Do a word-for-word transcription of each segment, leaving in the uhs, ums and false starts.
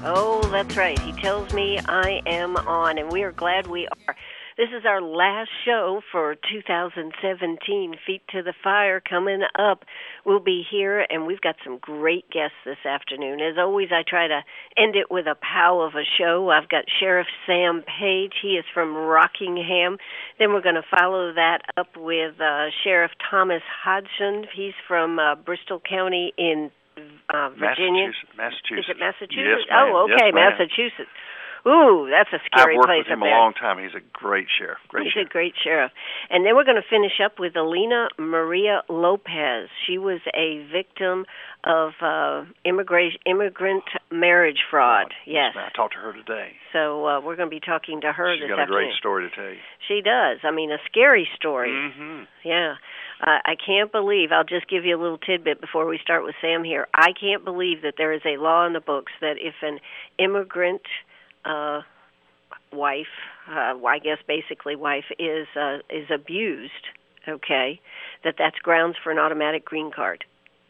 Oh, that's right. He tells me I am on, and we are glad we are. This is our last show for two thousand seventeen. Feet to the Fire coming up. We'll be here, and we've got some great guests this afternoon. As always, I try to end it with a pow of a show. I've got Sheriff Sam Page. He is from Rockingham. Then we're going to follow that up with uh, Sheriff Thomas Hodgson. He's from uh, Bristol County in uh, Virginia. Massachusetts. Massachusetts. Is it Massachusetts? Yes, ma'am. Oh, okay, yes, ma'am. Massachusetts. Ooh, that's a scary I've worked place with him up a there. long time. He's a great sheriff. Great He's sheriff. a great sheriff. And then we're going to finish up with Alina Maria Lopez. She was a victim of uh, immigrant immigrant marriage fraud. Yes. I talked to her today. So uh, we're going to be talking to her She's this got a afternoon. great story to tell you. She does. I mean, a scary story. Mm-hmm. Yeah. Uh, I can't believe, I'll just give you a little tidbit before we start with Sam here. I can't believe that there is a law in the books that if an immigrant uh, wife, uh, I guess basically wife, is uh, is abused, okay, that that's grounds for an automatic green card.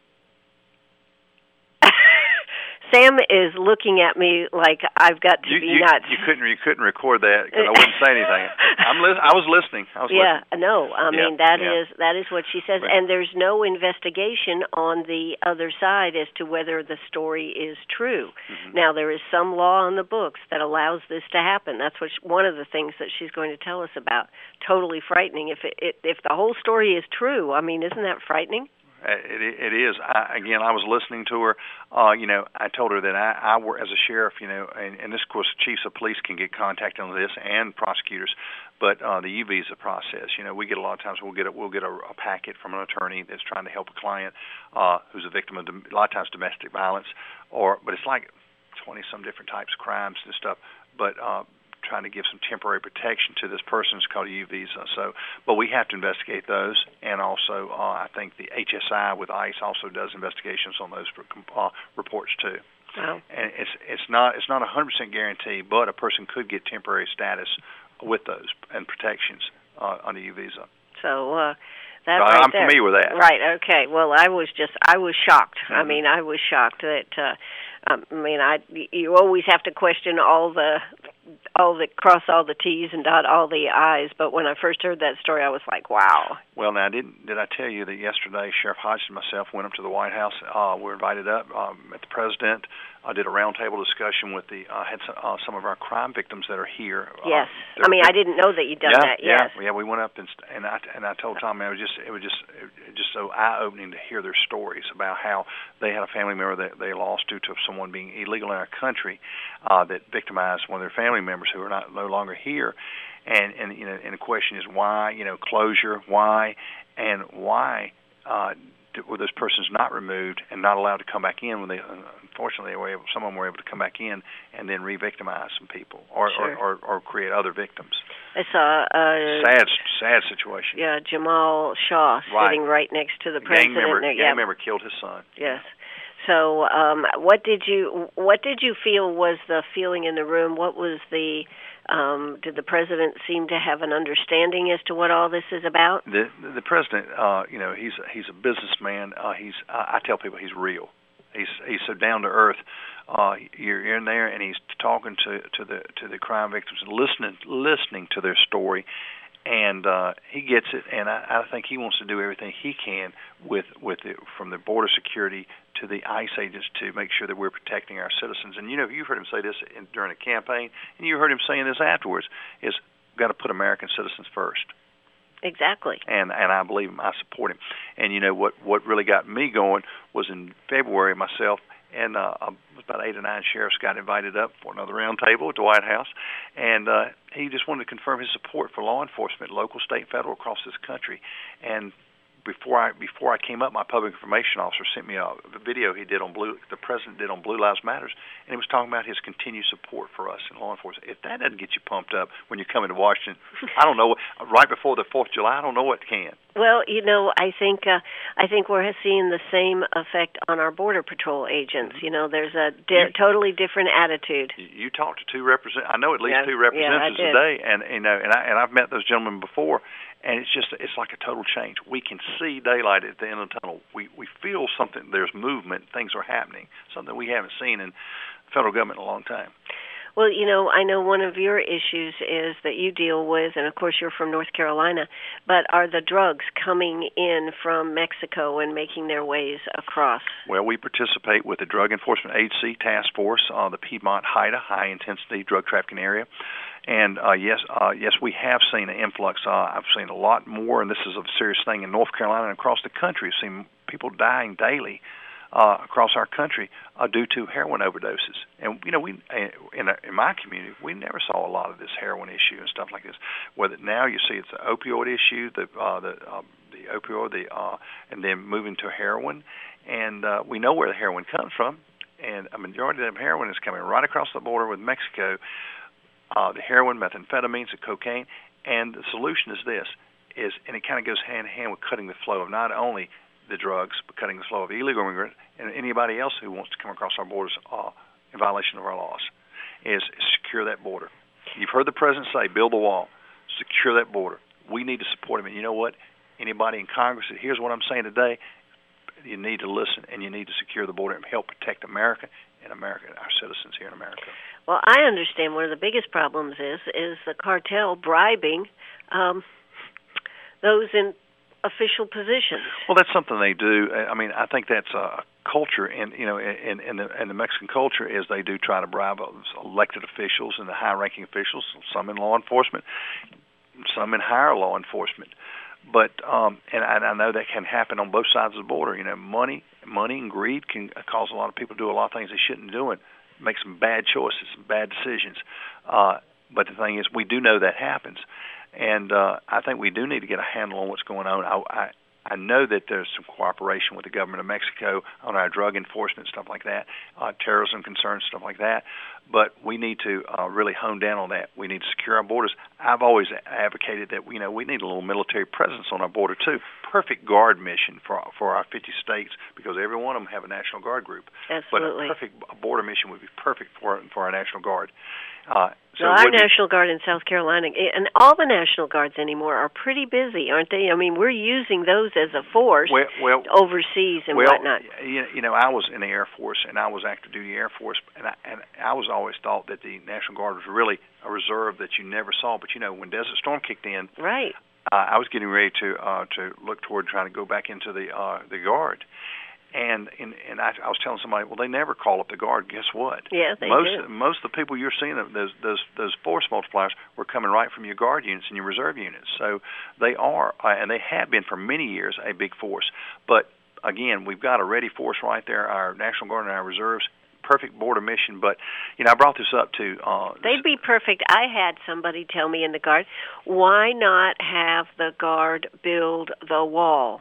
Sam is looking at me like I've got to you, be you, nuts. You couldn't you couldn't record that because I wouldn't say anything. I'm li- I was listening. I was yeah, listening. no, I yeah, mean that yeah. is that is what she says, Right. and there's no investigation on the other side as to whether the story is true. Mm-hmm. Now there is some law in the books that allows this to happen. That's what she, one of the things that she's going to tell us about. Totally frightening. If it, it, if the whole story is true, I mean, isn't that frightening? It, it is. I, again, I was listening to her. Uh, you know, I told her that I, I work as a sheriff. You know, and, and this, of course, chiefs of police can get contacted on this, and prosecutors. But uh, the U visa process, you know, we get a lot of times we'll get a, we'll get a, a packet from an attorney that's trying to help a client uh, who's a victim of a lot of times domestic violence, or but it's like twenty some different types of crimes and stuff. But uh, trying to give some temporary protection to this person is called a U visa. So, but we have to investigate those, and also uh, I think the H S I with ICE also does investigations on those for, uh, reports too. Wow. And it's it's not it's not a hundred percent guarantee, but a person could get temporary status with those and protections uh, on the U visa. So. Uh, That so right I'm there. familiar with that. Right. Okay. Well, I was just, I was shocked. Mm-hmm. I mean, I was shocked that. Uh, um, I mean, I you always have to question all the, all the cross all the T's and dot all the I's. But when I first heard that story, I was like, wow. Well, now didn't did I tell you that yesterday Sheriff Hodgson and myself went up to the White House? Uh, we were invited up. Um, met the president. I did a roundtable discussion with the uh, had some, uh, some of our crime victims that are here. Yes, uh, I mean I didn't know that you'd done yeah, that. Yeah, yes. yeah. We went up and and I and I told Tom, man, it was just it was just it was just so eye opening to hear their stories about how they had a family member that they lost due to someone being illegal in our country, uh, that victimized one of their family members who are not no longer here, and and you know and the question is why, you know, closure, why, and why. Uh, were those persons not removed and not allowed to come back in when they, unfortunately, they were able, some of them were able to come back in and then re-victimize some people or, sure. or, or, or create other victims. It's a, a sad, sad situation. Yeah, Jamal Shaw right. sitting right next to the a president. Gang member, there. gang yeah. member killed his son. Yes. So, um, what did you what did you feel was the feeling in the room? What was the Um, did the president seem to have an understanding as to what all this is about? The the president, uh, you know, he's he's a businessman. Uh, he's I, I tell people he's real. He's he's so down to earth. Uh, you're in there, and he's talking to, to the to the crime victims and listening listening to their story, and uh, he gets it. And I, I think he wants to do everything he can with with it, from the border security to the ICE agents to make sure that we're protecting our citizens. And you know, you've heard him say this in, during a campaign, and you heard him saying this afterwards: is we've got to put American citizens first. Exactly. And and I believe him. I support him. And you know what? What really got me going was in February. Myself and uh, about eight or nine sheriffs got invited up for another round table at the White House, and uh, he just wanted to confirm his support for law enforcement, local, state, federal, across this country. And before I before I came up, my public information officer sent me a, a video he did on Blue. The president did on Blue Lives Matters, and he was talking about his continued support for us in law enforcement. If that doesn't get you pumped up when you're coming to Washington, I don't know. Right before the Fourth of July, I don't know what can. Well, you know, I think uh, I think we're seeing the same effect on our Border Patrol agents. You know, there's a di- you, totally different attitude. You talked to two represent. I know at least yeah, two representatives yeah, a day, and you know, and I and I've met those gentlemen before. And it's just, it's like a total change. We can see daylight at the end of the tunnel. We we feel something, there's movement, things are happening, something we haven't seen in federal government in a long time. Well, you know, I know one of your issues is that you deal with, and of course you're from North Carolina, but are the drugs coming in from Mexico and making their ways across? Well, we participate with the Drug Enforcement Agency Task Force, uh, the Piedmont HIDTA, High Intensity Drug Trafficking Area. And uh, yes, uh, yes, we have seen an influx. Uh, I've seen a lot more, and this is a serious thing in North Carolina and across the country. We've seen people dying daily uh, across our country uh, due to heroin overdoses. And you know, we in, a, in my community, we never saw a lot of this heroin issue and stuff like this. Whether now you see it's an opioid issue, the uh, the um, the opioid, the uh, and then moving to heroin, and uh, we know where the heroin comes from, and a majority of the heroin is coming right across the border with Mexico. Uh, the heroin, methamphetamines, the cocaine, and the solution is this, is, and it kind of goes hand in hand with cutting the flow of not only the drugs, but cutting the flow of illegal immigrants and anybody else who wants to come across our borders uh, in violation of our laws, is secure that border. You've heard the President say, build the wall, secure that border. We need to support him. And you know what? Anybody in Congress that hears what I'm saying today, you need to listen, and you need to secure the border and help protect America and America, our citizens here in America. Well, I understand one of the biggest problems is is the cartel bribing um, those in official positions. Well, that's something they do. I mean, I think that's a culture, and you know, in, in the in the Mexican culture, is they do try to bribe elected officials and the high-ranking officials, some in law enforcement, some in higher law enforcement. But um, and, I, and I know that can happen on both sides of the border. You know, money, money and greed can cause a lot of people to do a lot of things they shouldn't be doing, make some bad choices, some bad decisions. Uh, but the thing is, we do know that happens, and uh, I think we do need to get a handle on what's going on. I, I, I know that there's some cooperation with the government of Mexico on our drug enforcement, stuff like that, uh, terrorism concerns, stuff like that. But we need to uh, really hone down on that. We need to secure our borders. I've always advocated that you know we need a little military presence on our border too. Perfect guard mission for for our fifty states, because every one of them have a National Guard group. Absolutely. But a perfect border mission would be perfect for for our National Guard. Uh, so well, our National Guard in South Carolina, and all the National Guards anymore are pretty busy, aren't they? I mean, we're using those as a force well, well, overseas and well, whatnot. You know, I was in the Air Force, and I was active duty Air Force, and I, and I was always thought that the National Guard was really a reserve that you never saw. But you know, when Desert Storm kicked in, right, uh, I was getting ready to uh, to look toward trying to go back into the uh, the Guard. And and, and I, I was telling somebody, well, they never call up the Guard. Guess what? Yeah, they most do. most of the people you're seeing, those those those force multipliers, were coming right from your Guard units and your reserve units. So they are, uh, and they have been for many years, a big force. But again, we've got a ready force right there, our National Guard and our reserves. Perfect border mission. But you know, I brought this up to. Uh, They'd be perfect. I had somebody tell me in the Guard, why not have the Guard build the wall?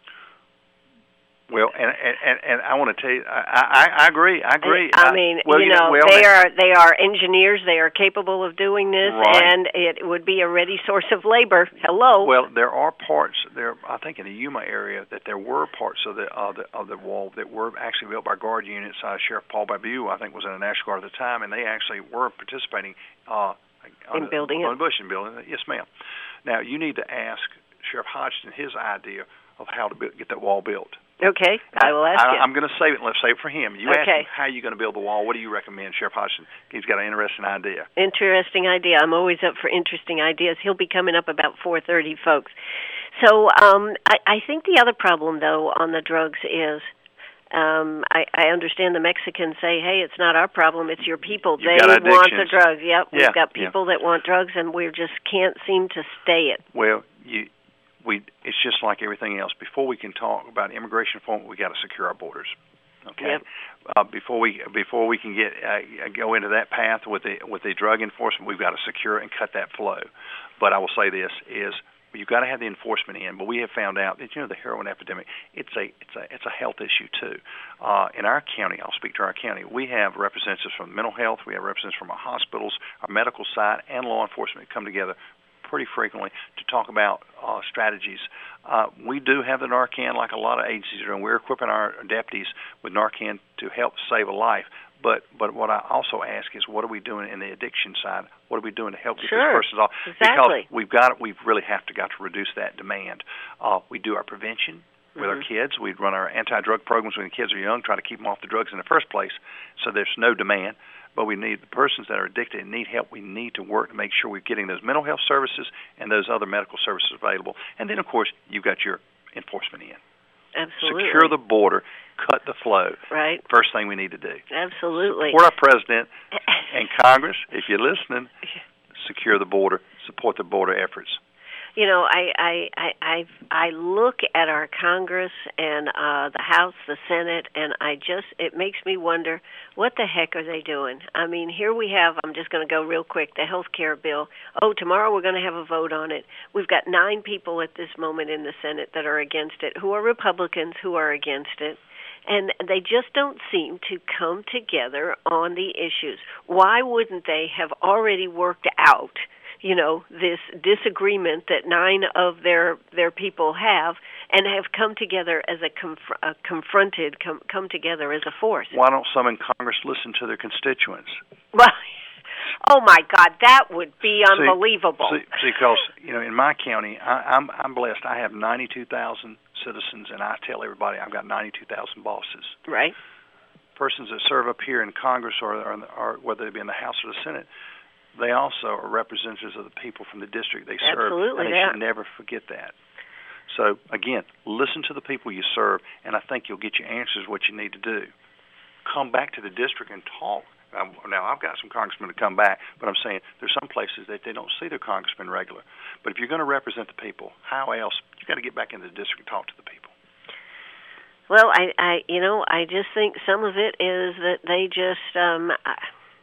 Well, and and and I want to tell you, I I, I agree. I agree. I mean, I, well, you know, know, well, they are they are engineers. They are capable of doing this, right. and it would be a ready source of labor. Hello. Well, there are parts there. I think in the Yuma area that there were parts of the of the of the wall that were actually built by Guard units. Uh, Sheriff Paul Babu, I think, was in the National Guard at the time, and they actually were participating uh, in on building the, it. On building it. Building it. Yes, ma'am. Now you need to ask Sheriff Hodgson his idea of how to build, get that wall built. Okay, I will ask I, him. I'm going to save it. Let's save it for him. You okay. ask him how you're going to build the wall. What do you recommend, Sheriff Hodgson? He's got an interesting idea. Interesting idea. I'm always up for interesting ideas. He'll be coming up about four thirty, folks. So um, I, I think the other problem, though, on the drugs is um, I, I understand the Mexicans say, hey, it's not our problem, it's your people. You've they want the drugs. Yep, yeah, we've got people yeah. that want drugs, and we just can't seem to stay it. Well, you... We, it's just like everything else. Before we can talk about immigration reform, we got to secure our borders. Okay. Yep. Uh, before we before we can get uh, go into that path with the with the drug enforcement, we've got to secure and cut that flow. But I will say this is you've got to have the enforcement in. But we have found out that you know the heroin epidemic, it's a it's a it's a health issue too. Uh, in our county, I'll speak to our county. We have representatives from mental health, we have representatives from our hospitals, our medical side, and law enforcement come together pretty frequently to talk about uh, strategies. Uh, we do have the Narcan, like a lot of agencies are doing. We're equipping our deputies with Narcan to help save a life. But but what I also ask is, what are we doing in the addiction side? What are we doing to help get sure. these persons off? Exactly. Because we've got we really have to got to reduce that demand. Uh, we do our prevention. with mm-hmm. our kids. We run our anti-drug programs when the kids are young, try to keep them off the drugs in the first place, so there's no demand. But we need the persons that are addicted and need help. We need to work to make sure we're getting those mental health services and those other medical services available. And then, of course, you've got your enforcement in. Absolutely. Secure the border, cut the flow. Right. First thing we need to do. Absolutely. Support our president and Congress, if you're listening. Secure the border. Support the border efforts. You know, I I I I, I look at our Congress and uh, the House, the Senate, and I just it makes me wonder what the heck are they doing? I mean, here we have. I'm just going to go real quick. The health care bill. Oh, tomorrow we're going to have a vote on it. We've got nine people at this moment in the Senate that are against it, who are Republicans, who are against it. And they just don't seem to come together on the issues. Why wouldn't they have already worked out, you know, this disagreement that nine of their their people have, and have come together as a, conf- a confronted, com- come together as a force? Why don't some in Congress listen to their constituents? Well, oh my God, that would be unbelievable. See, see, because you know, in my county, I, I'm I'm blessed. I have ninety-two thousand citizens, and I tell everybody I've got ninety-two thousand bosses. Right. Persons that serve up here in Congress, or, or, or whether they be in the House or the Senate, they also are representatives of the people from the district they serve. Absolutely, and they yeah. should never forget that. So again, listen to the people you serve, and I think you'll get your answers what you need to do. Come back to the district and talk. Um, now, I've got some congressmen to come back, but I'm saying there's some places that they don't see their congressmen regular. But if you're going to represent the people, how else? You've got to get back into the district and talk to the people. Well, I, I, you know, I just think some of it is that they just, um, I,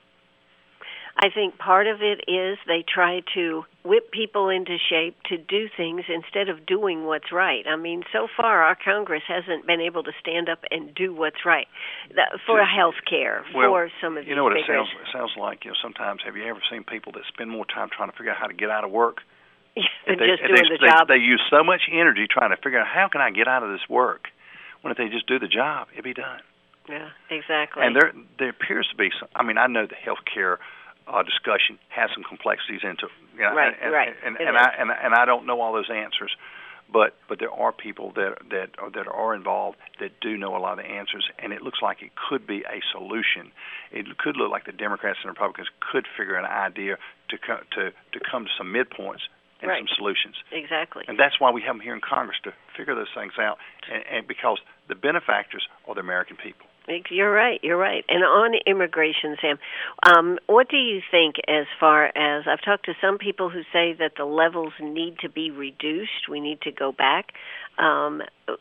I think part of it is they try to whip people into shape to do things instead of doing what's right. I mean, so far our Congress hasn't been able to stand up and do what's right that, for health care, well, for some of these you know what it big sounds, issues. it sounds like? You know, sometimes have you ever seen people that spend more time trying to figure out how to get out of work? Than they, just they, doing they, the job. They, they use so much energy trying to figure out how can I get out of this work, when if they just do the job, it'd be done. Yeah, exactly. And there, there appears to be some. I mean, I know the health care uh, discussion has some complexities into it. You know, right, and, right. And, and, and I and, and I don't know all those answers, but but there are people that that are, that are involved that do know a lot of the answers, and it looks like it could be a solution. It could look like the Democrats and Republicans could figure an idea to co- to to come to some midpoints and right. some solutions. Exactly. And that's why we have them here in Congress, to figure those things out, and, and because the benefactors are the American people. You're right, you're right. And on immigration, Sam, um, what do you think as far as, I've talked to some people who say that the levels need to be reduced, we need to go back. Um,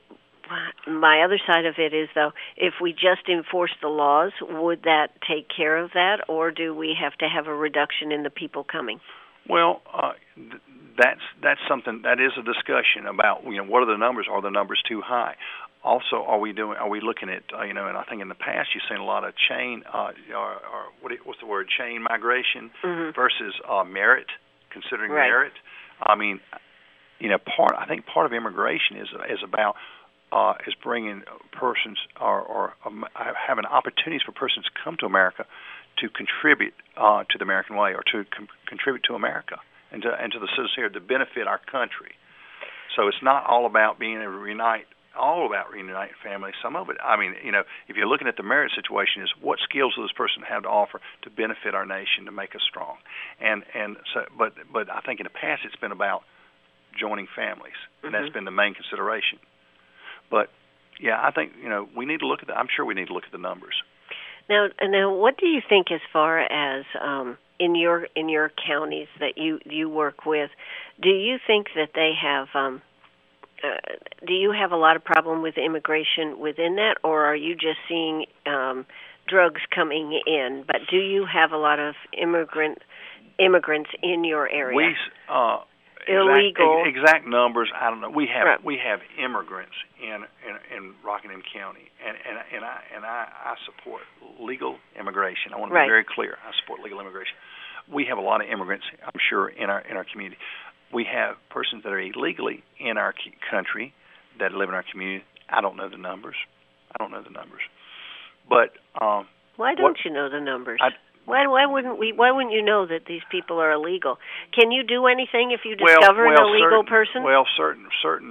my other side of it is, though, if we just enforce the laws, would that take care of that, or do we have to have a reduction in the people coming? Well, uh, th- that's that's something that is a discussion about. You know, what are the numbers? Are the numbers too high? Also, are we doing? Are we looking at? Uh, you know, and I think in the past you've seen a lot of chain, uh, or, or what? What's the word? Chain migration mm-hmm. versus uh, merit. Considering right. merit, I mean, you know, part. I think part of immigration is is about uh, is bringing persons or, or um, having opportunities for persons to come to America to contribute uh, to the American way, or to com- contribute to America and to, and to the citizens here to benefit our country. So it's not all about being able to reunite, all about reuniting families. Some of it, I mean, you know, if you're looking at the merit situation, is what skills does this person have to offer to benefit our nation, to make us strong. And and so, but but I think in the past it's been about joining families, and mm-hmm. that's been the main consideration. But yeah, I think you know we need to look at the. I'm sure we need to look at the numbers. Now, now, what do you think as far as um, in your in your counties that you, you work with? Do you think that they have? Um, uh, do you have a lot of problem with immigration within that, or are you just seeing um, drugs coming in? But do you have a lot of immigrant immigrants in your area? We uh, illegal exact, exact numbers. I don't know. We have right. we have immigrants in in, in Rockingham County, and and and I and I, I support legal immigration. I want to right. be very clear. I support legal immigration. We have a lot of immigrants, I'm sure, in our in our community. We have persons that are illegally in our country that live in our community. I don't know the numbers. I don't know the numbers. But um, why don't what, you know the numbers? I, Why why wouldn't we? Why wouldn't you know that these people are illegal? Can you do anything if you well, discover well, an illegal certain, person? Well, certain certain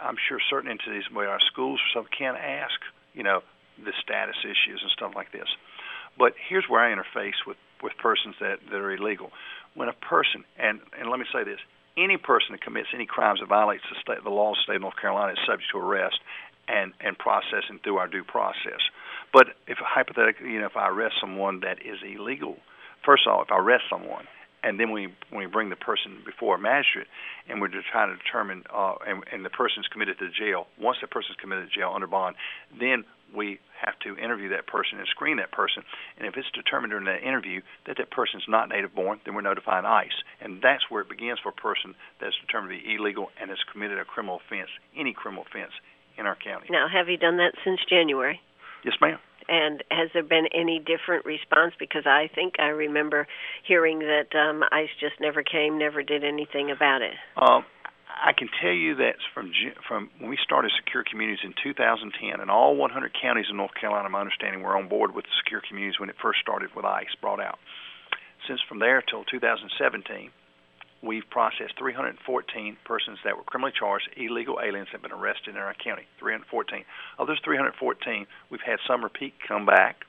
I'm sure certain entities, where our schools or something, can ask, you know, the status issues and stuff like this. But here's where I interface with, with persons that, that are illegal. When a person, and, and let me say this, any person that commits any crimes that violates the, state, the law of the state of North Carolina is subject to arrest and, and processing through our due process. But if hypothetically, you know, if I arrest someone that is illegal, first of all, if I arrest someone, and then we when we bring the person before a magistrate, and we're just trying to determine, uh, and, and the person's committed to jail. Once the person's committed to jail under bond, then we have to interview that person and screen that person. And if it's determined during that interview that that person's not native born, then we're notifying ICE. And that's where it begins for a person that's determined to be illegal and has committed a criminal offense, any criminal offense in our county. Now, have you done that since January? Yes, ma'am. And has there been any different response? Because I think I remember hearing that um, ICE just never came, never did anything about it. Um, I can tell you that from from when we started Secure Communities in two thousand ten, and all one hundred counties in North Carolina, my understanding, were on board with Secure Communities when it first started with ICE brought out. Since from there till two thousand seventeen, we've processed three hundred fourteen persons that were criminally charged, illegal aliens that have been arrested in our county, three hundred fourteen. Of those three hundred fourteen, we've had some repeat come back.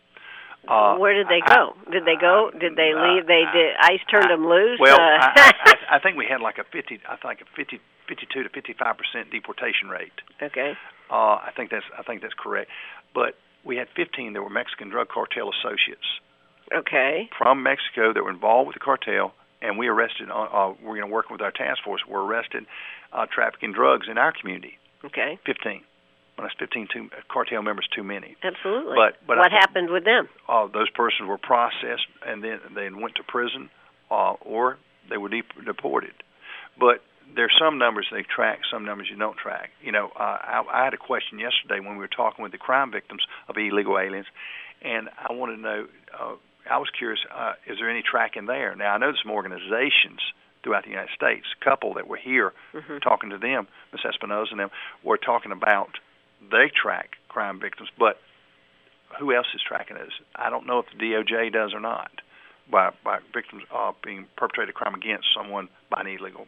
Uh, Where did they go? I, did they go? Did they leave? They did. ICE turned I, them loose. Well, uh, I, I, I think we had like a fifty, I think a fifty, fifty-two to fifty-five percent deportation rate. Okay. Uh, I think that's I think that's correct. But we had fifteen that were Mexican drug cartel associates. Okay. From Mexico that were involved with the cartel, and we arrested. Uh, uh, we're going to work with our task force. We're arrested uh, trafficking drugs in our community. Okay. Fifteen. Well, that's fifteen too, cartel members too many. Absolutely. But, but what I, happened with them? Uh, those persons were processed and then they went to prison, uh, or they were de- deported. But there's some numbers they track, some numbers you don't track. You know, uh, I, I had a question yesterday when we were talking with the crime victims of illegal aliens, and I wanted to know. Uh, I was curious: uh, is there any tracking there? Now I know there's some organizations throughout the United States. A couple that were here mm-hmm. talking to them, Miz Espinosa and them, were talking about. They track crime victims, but who else is tracking those? I don't know if the D O J does or not, by by victims uh, being perpetrated crime against someone by an illegal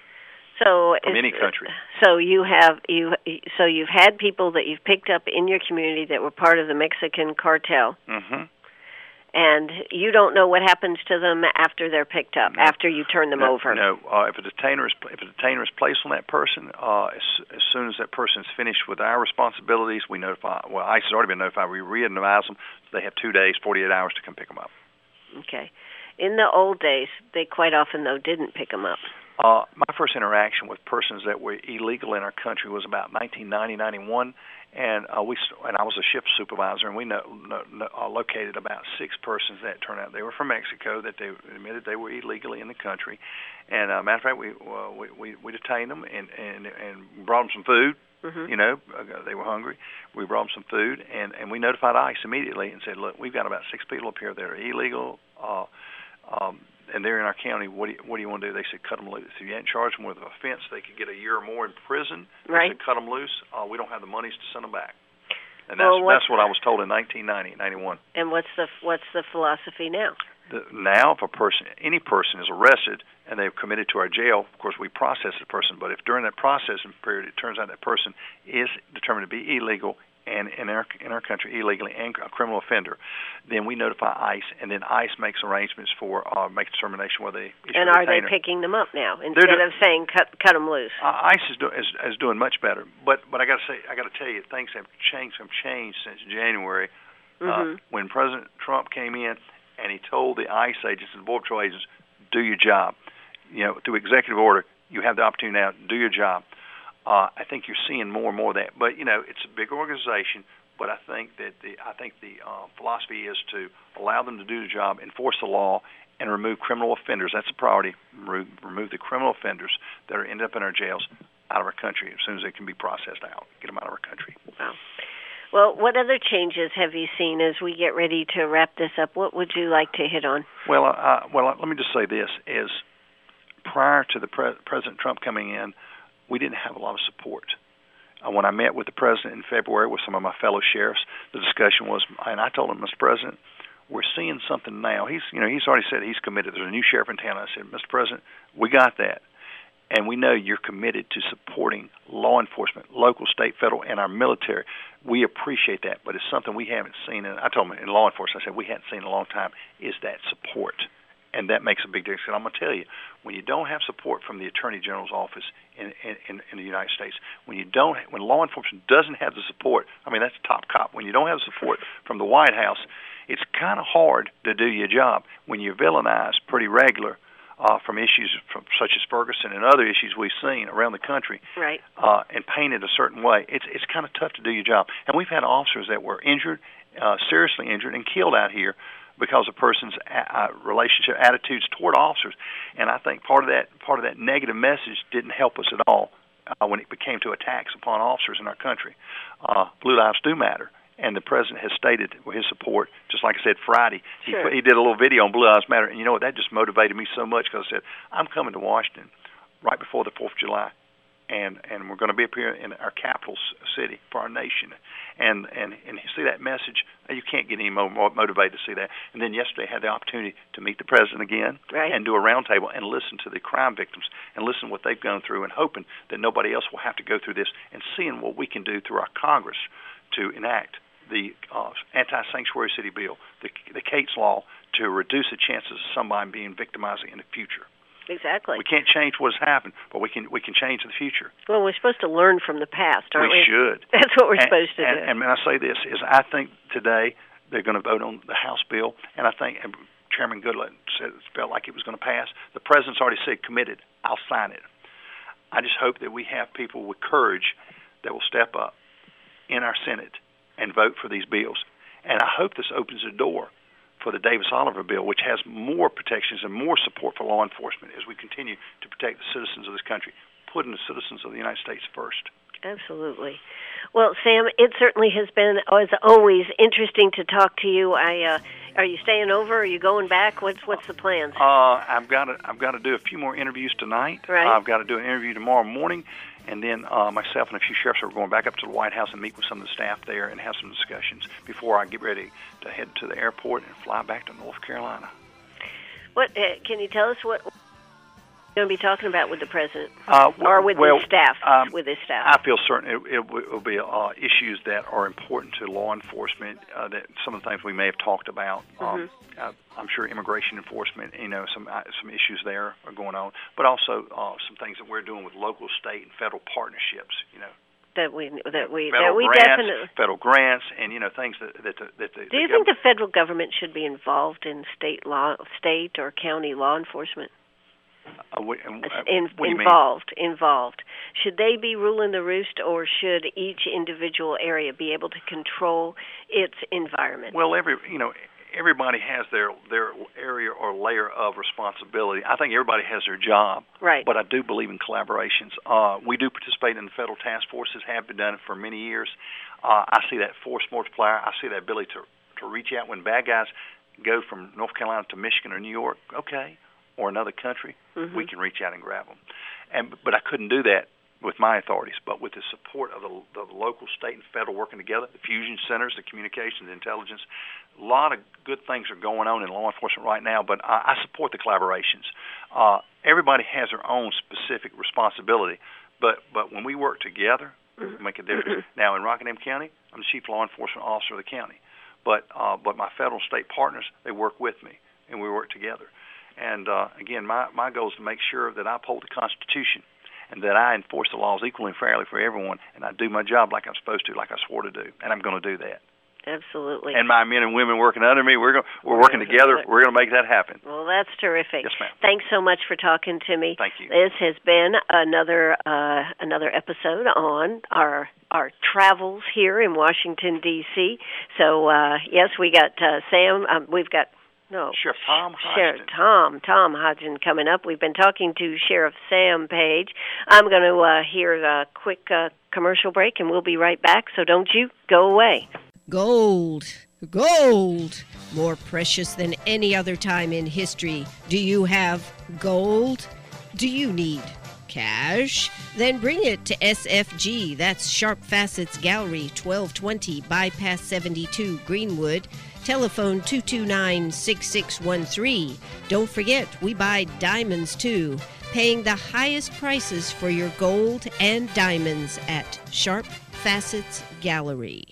so from is, any country. So you have you so you've had people that you've picked up in your community that were part of the Mexican cartel. Mm-hmm. And you don't know what happens to them after they're picked up, no. after you turn them no, over. No, uh, if a detainer is if a detainer is placed on that person, uh, as, as soon as that person is finished with our responsibilities, we notify. Well, ICE has already been notified. We re-advise them. So they have two days, forty-eight hours to come pick them up. Okay. In the old days, they quite often though didn't pick them up. Uh, my first interaction with persons that were illegal in our country was about nineteen ninety, ninety-one. And uh, we and I was a shift supervisor, and we know, know, uh, located about six persons that turned out they were from Mexico, that they admitted they were illegally in the country. And uh, matter of fact, we, uh, we we we detained them and and and brought them some food. Mm-hmm. You know, uh, they were hungry. We brought them some food, and and we notified ICE immediately and said, look, we've got about six people up here that are illegal. Uh, um, and they're in our county. What do you, what do you want to do? They said, cut them loose. If you hadn't charged them with an offense, they could get a year or more in prison. Right. They said, cut them loose. Uh, we don't have the monies to send them back. And well, that's that's what I was told in nineteen ninety, ninety-one. And what's the what's the philosophy now? The, now, if a person, any person is arrested and they've committed to our jail, of course, we process the person. But if during that processing period it turns out that person is determined to be illegal and in our in our country illegally and a criminal offender, then we notify ICE, and then ICE makes arrangements for uh, make determination whether they issue and a are detainer. They picking them up now instead do, of saying cut cut them loose? Uh, ICE is, do, is is doing much better, but but I got to say I got to tell you things have changed have changed since January uh, mm-hmm. when President Trump came in and he told the ICE agents and the Border Patrol agents, do your job. You know, through executive order, you have the opportunity now to do your job. Uh, I think you're seeing more and more of that. But, you know, it's a big organization, but I think that the I think the uh, philosophy is to allow them to do the job, enforce the law, and remove criminal offenders. That's a priority. Remove, remove the criminal offenders that are end up in our jails out of our country as soon as they can be processed out. Get them out of our country. Wow. Well, what other changes have you seen as we get ready to wrap this up? What would you like to hit on? Well, uh, well, let me just say this: is prior to the pre- President Trump coming in, we didn't have a lot of support. Uh, when I met with the president in February with some of my fellow sheriffs, the discussion was, and I told him, Mister President, we're seeing something now. He's, you know, he's already said he's committed. There's a new sheriff in town. I said, Mister President, we got that. and we know you're committed to supporting law enforcement, local, state, federal, and our military. We appreciate that, but it's something we haven't seen. And I told them in law enforcement, I said we hadn't seen in a long time, is that support. And that makes a big difference. And I'm going to tell you, when you don't have support from the Attorney General's office in, in, in the United States, when you don't, when law enforcement doesn't have the support, I mean, that's top cop. When you don't have support from the White House, it's kind of hard to do your job. When you're villainized pretty regular uh, from issues from, such as Ferguson and other issues we've seen around the country, right, uh, and painted a certain way, it's it's kind of tough to do your job. And we've had officers that were injured, uh, seriously injured, and killed out here because of person's uh, relationship attitudes toward officers. And I think part of that part of that negative message didn't help us at all uh, when it became to attacks upon officers in our country. Uh, blue lives do matter, and the president has stated his support. Just like I said Friday, sure. he, he did a little video on Blue Lives Matter, and you know what? That just motivated me so much because I said, I'm coming to Washington right before the fourth of July. And and we're going to be up here in our capital city for our nation, and and and you see that message, you can't get any more motivated to see that. And then yesterday I had the opportunity to meet the president again, right, and do a roundtable and listen to the crime victims and listen what they've gone through, and hoping that nobody else will have to go through this, and seeing what we can do through our Congress to enact the uh, anti-sanctuary city bill, the the Cates law, to reduce the chances of somebody being victimized in the future. Exactly. We can't change what has happened, but we can we can change the future. Well, we're supposed to learn from the past, aren't we? We should. That's what we're and, supposed to and, do. And when I say this, is I think today they're going to vote on the House bill, and I think and Chairman Goodlatte said it felt like it was going to pass. The president's already said committed. I'll sign it. I just hope that we have people with courage that will step up in our Senate and vote for these bills. And I hope this opens the door for the Davis-Oliver bill, which has more protections and more support for law enforcement as we continue to protect the citizens of this country, putting the citizens of the United States first. Absolutely. Well, Sam, it certainly has been, as always, interesting to talk to you. I uh, are you staying over? Are you going back? What's what's the plans? Uh, I've got to I've got to do a few more interviews tonight. Right. I've got to do an interview tomorrow morning, and then uh, myself and a few sheriffs are going back up to the White House and meet with some of the staff there and have some discussions before I get ready to head to the airport and fly back to North Carolina. What uh, can you tell us what you're going to be talking about with the president, uh, or with well, his staff? Um, with his staff, I feel certain it, it, it will be uh, issues that are important to law enforcement. Uh, that some of the things we may have talked about. Mm-hmm. Um, uh, I'm sure immigration enforcement. You know, some uh, some issues there are going on, but also uh, some things that we're doing with local, state, and federal partnerships. You know. That we that we federal that we grants, definitely federal grants, and you know things that that the, that the, Do you the think the federal government should be involved in state law, state or county law enforcement? Uh, what, uh, in, what do you involved, mean? involved. Should they be ruling the roost, or should each individual area be able to control its environment? Well, every you know. Everybody has their their area or layer of responsibility. I think everybody has their job, right? But I do believe in collaborations. Uh, we do participate in the federal task forces, have been done for many years. Uh, I see that force multiplier. I see that ability to to reach out when bad guys go from North Carolina to Michigan or New York, okay, or another country. Mm-hmm. We can reach out and grab them. And but I couldn't do that with my authorities, but with the support of the, the local, state, and federal working together, the fusion centers, the communications, intelligence, a lot of good things are going on in law enforcement right now, but I, I support the collaborations. Uh, everybody has their own specific responsibility, but, but when we work together, we make a difference. Now, in Rockingham County, I'm the chief law enforcement officer of the county, but uh, but my federal state partners, they work with me, and we work together. And, uh, again, my, my goal is to make sure that I uphold the Constitution and that I enforce the laws equally and fairly for everyone, and I do my job like I'm supposed to, like I swore to do, and I'm going to do that. Absolutely. And my men and women working under me, we're going, we're working together. We're going to make that happen. Well, that's terrific. Yes, ma'am. Thanks so much for talking to me. Thank you. This has been another uh, another episode on our our travels here in Washington D C. So uh, yes, we got uh, Sam. Um, we've got. No. Sheriff Tom Hodgson. Sheriff Tom, Tom Hodgson coming up. We've been talking to Sheriff Sam Page. I'm going to uh, hear a quick uh, commercial break, and we'll be right back, so don't you go away. Gold, gold, more precious than any other time in history. Do you have gold? Do you need cash? Then bring it to S F G. That's Sharp Facets Gallery, twelve twenty Bypass seventy-two, Greenwood. Telephone two two nine, six six one three. Don't forget, we buy diamonds too. paying the highest prices for your gold and diamonds at Sharp Facets Gallery.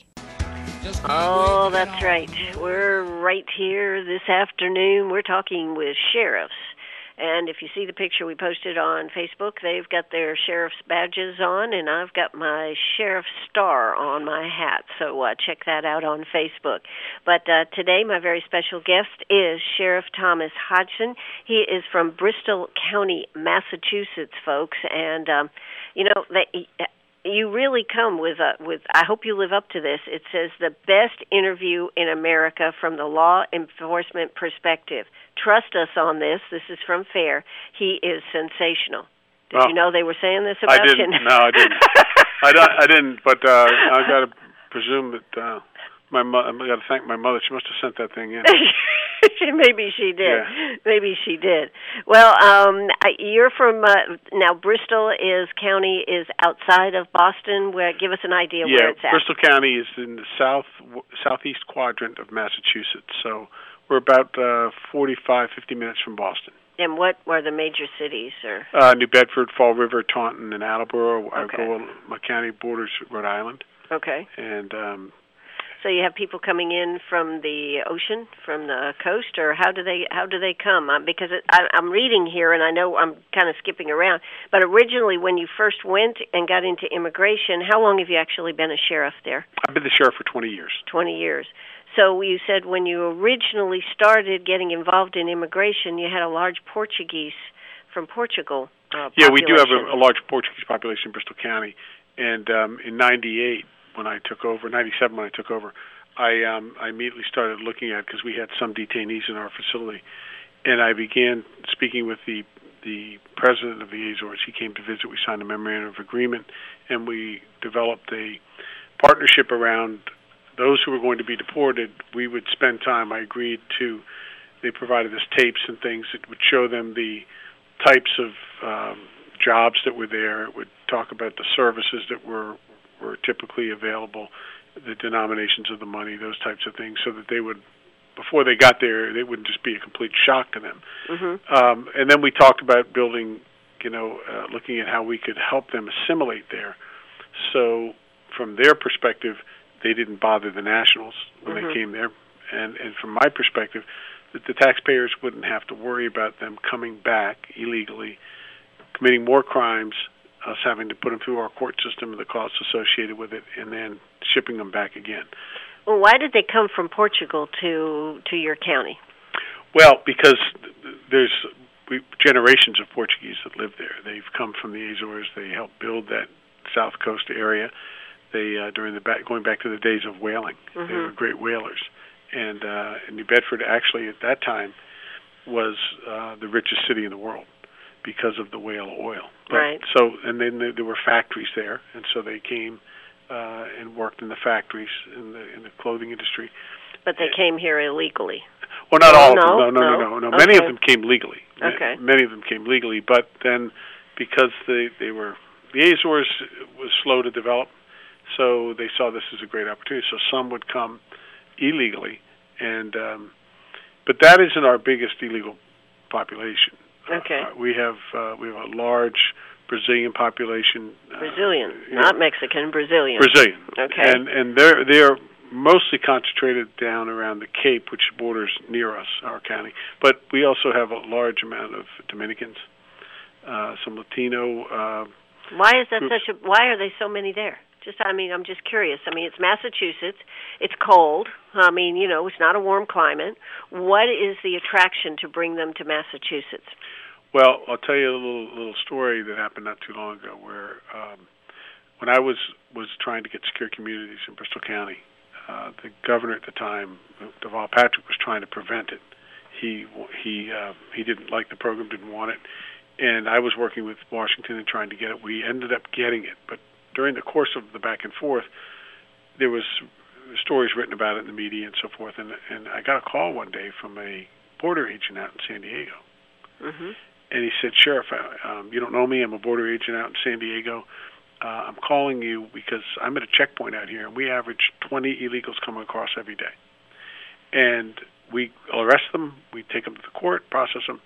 Oh, that's right. We're right here this afternoon. We're talking with sheriffs. And if you see the picture we posted on Facebook, they've got their sheriff's badges on, and I've got my sheriff star on my hat. So uh, check that out on Facebook. But uh, today, my very special guest is Sheriff Thomas Hodgson. He is from Bristol County, Massachusetts, folks. And, um, you know, they... You really come with a, with, I hope you live up to this. It says the best interview in America from the law enforcement perspective. Trust us on this. This is from FAIR. He is sensational. Did well, you know they were saying this about I didn't. you? No, I didn't. I, don't, I didn't, but uh, I got to presume that uh, my mo- I got to thank my mother. She must have sent that thing in. Maybe she did. Yeah. Maybe she did. Well, um, you're from uh, now. Bristol is county is outside of Boston. Where give us an idea yeah, where it's at. Bristol County is in the south southeast quadrant of Massachusetts. So we're about uh, forty-five, fifty minutes from Boston. And what are the major cities? Or uh, New Bedford, Fall River, Taunton, and Attleboro. Okay. My county borders Rhode Island. Okay. And um, so you have people coming in from the ocean, from the coast, or how do they how do they come? Um, because it, I, I'm reading here, and I know I'm kind of skipping around. But originally, when you first went and got into immigration, how long have you actually been a sheriff there? I've been the sheriff for twenty years. Twenty years. So you said when you originally started getting involved in immigration, you had a large Portuguese from Portugal. Uh, yeah, we do have a, a large Portuguese population in Bristol County, and um, in ninety-eight. When I took over, ninety-seven when I took over, I um, I immediately started looking at, because we had some detainees in our facility, and I began speaking with the the president of the Azores. He came to visit. We signed a memorandum of agreement, and we developed a partnership around those who were going to be deported. We would spend time. I agreed to. They provided us tapes and things that would show them the types of um, jobs that were there. It would talk about the services that were. were typically available, the denominations of the money, those types of things, so that they would, before they got there, it wouldn't just be a complete shock to them. Mm-hmm. Um, and then we talked about building, you know, uh, looking at how we could help them assimilate there. So from their perspective, they didn't bother the nationals when mm-hmm. they came there. And, and from my perspective, that the taxpayers wouldn't have to worry about them coming back illegally, committing more crimes, us having to put them through our court system and the costs associated with it, and then shipping them back again. Well, why did they come from Portugal to to your county? Well, because there's we, generations of Portuguese that live there. They've come from the Azores. They helped build that south coast area. They uh, during the back, going back to the days of whaling, mm-hmm. they were great whalers. And uh, New Bedford actually at that time was uh, the richest city in the world, because of the whale oil. But, right. So, and then there, there were factories there, and so they came uh, and worked in the factories in the in the clothing industry. But they came here illegally. Well, not oh, all no, of them. No, no, no, no, no. no. Okay. Many of them came legally. Okay. Many of them came legally, but then because they they were the Azores was slow to develop, so they saw this as a great opportunity. So some would come illegally, and um, but that isn't our biggest illegal population. Okay. Uh, we have uh, we have a large Brazilian population. Brazilian, uh, not yeah. Mexican. Brazilian. Brazilian. Okay. And and they're they're mostly concentrated down around the Cape, which borders near us, our county. But we also have a large amount of Dominicans, uh, some Latino. Uh, why is that groups. such a? Why are there so many there? Just, I mean, I'm just curious. I mean, it's Massachusetts. It's cold. I mean, you know, it's not a warm climate. What is the attraction to bring them to Massachusetts? Well, I'll tell you a little little story that happened not too long ago, where um, when I was was trying to get secure communities in Bristol County, uh, the governor at the time, Deval Patrick, was trying to prevent it. He he uh, he didn't like the program, didn't want it, and I was working with Washington and trying to get it. We ended up getting it, but during the course of the back and forth, there was stories written about it in the media and so forth, and and I got a call one day from a border agent out in San Diego. Mm-hmm. And he said, Sheriff, um, you don't know me. I'm a border agent out in San Diego. Uh, I'm calling you because I'm at a checkpoint out here, and we average twenty illegals coming across every day., And we arrest them, we take them to the court, process them,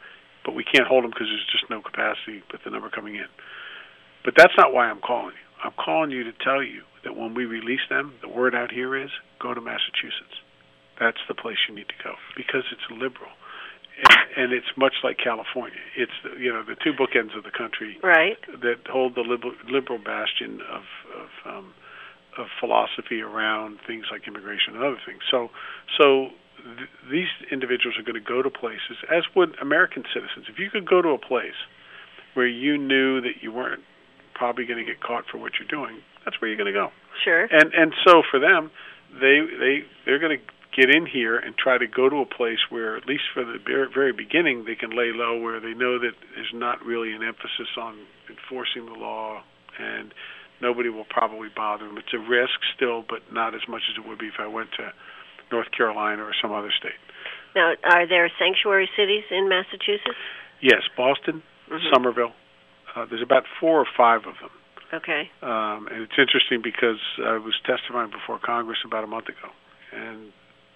but we can't hold them because there's just no capacity with the number coming in. But that's not why I'm calling you. I'm calling you to tell you that when we release them, the word out here is go to Massachusetts. That's the place you need to go because it's liberal, and, and it's much like California. It's the, you know the two bookends of the country right. that hold the liberal, liberal bastion of of, um, of philosophy around things like immigration and other things. So so th- these individuals are going to go to places, as would American citizens. If you could go to a place where you knew that you weren't probably going to get caught for what you're doing, that's where you're going to go. Sure. And and so for them, they they they're going to get in here and try to go to a place where, at least for the very beginning, they can lay low, where they know that there's not really an emphasis on enforcing the law, and nobody will probably bother them. It's a risk still, but not as much as it would be if I went to North Carolina or some other state. Now, are there sanctuary cities in Massachusetts? Yes, Boston, mm-hmm. Somerville. Uh, there's about four or five of them. Okay. Um, and it's interesting because I was testifying before Congress about a month ago, and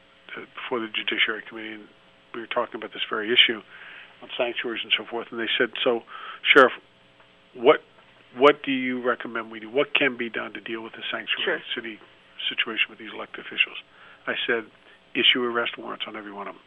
before the Judiciary Committee, and we were talking about this very issue on sanctuaries and so forth, and they said, so, Sheriff, what what do you recommend we do? What can be done to deal with the sanctuary sure. city situation with these elected officials? I said, issue arrest warrants on every one of them.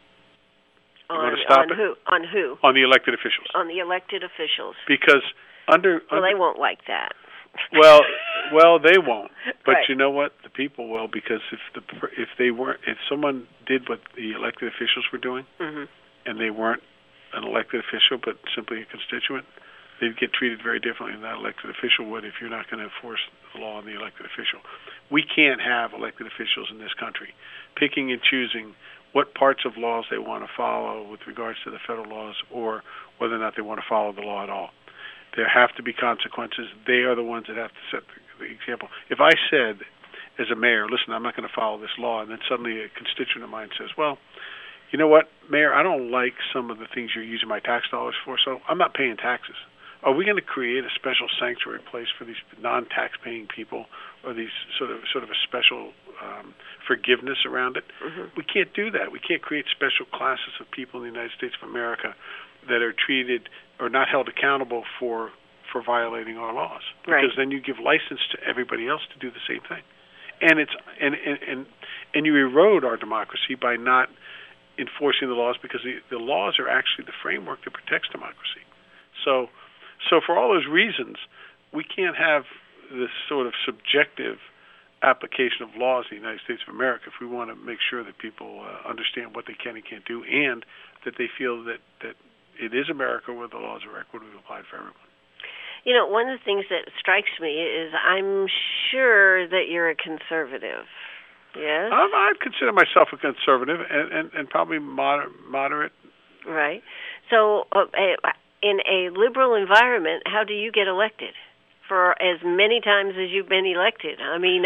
You on want to stop on it? who? On who? On the elected officials. On the elected officials. Because under... Well, under, they won't like that. Well, well, they won't. But right. you know what? The people will, because if the if they weren't, if someone did what the elected officials were doing, mm-hmm. and they weren't an elected official but simply a constituent, they'd get treated very differently than that elected official would if you're not going to enforce the law on the elected official. We can't have elected officials in this country picking and choosing what parts of laws they want to follow with regards to the federal laws, or whether or not they want to follow the law at all. There have to be consequences. They are the ones that have to set the, the example. If I said, as a mayor, listen, I'm not going to follow this law, and then suddenly a constituent of mine says, well, you know what, Mayor, I don't like some of the things you're using my tax dollars for, so I'm not paying taxes. Are we going to create a special sanctuary place for these non-tax-paying people, or these sort of sort of a special um, forgiveness around it? Mm-hmm. We can't do that. We can't create special classes of people in the United States of America that are treated or not held accountable for for violating our laws, right. because then you give license to everybody else to do the same thing, and it's and and and, and you erode our democracy by not enforcing the laws, because the, the laws are actually the framework that protects democracy. So, so for all those reasons, we can't have this sort of subjective application of laws in the United States of America if we want to make sure that people uh, understand what they can and can't do, and that they feel that that it is America where the laws are equitably applied for everyone. You know, one of the things that strikes me is I'm sure that you're a conservative. Yes? Um, I'd consider myself a conservative, and, and, and probably moder- moderate. Right. So uh, in a liberal environment, how do you get elected for as many times as you've been elected? I mean,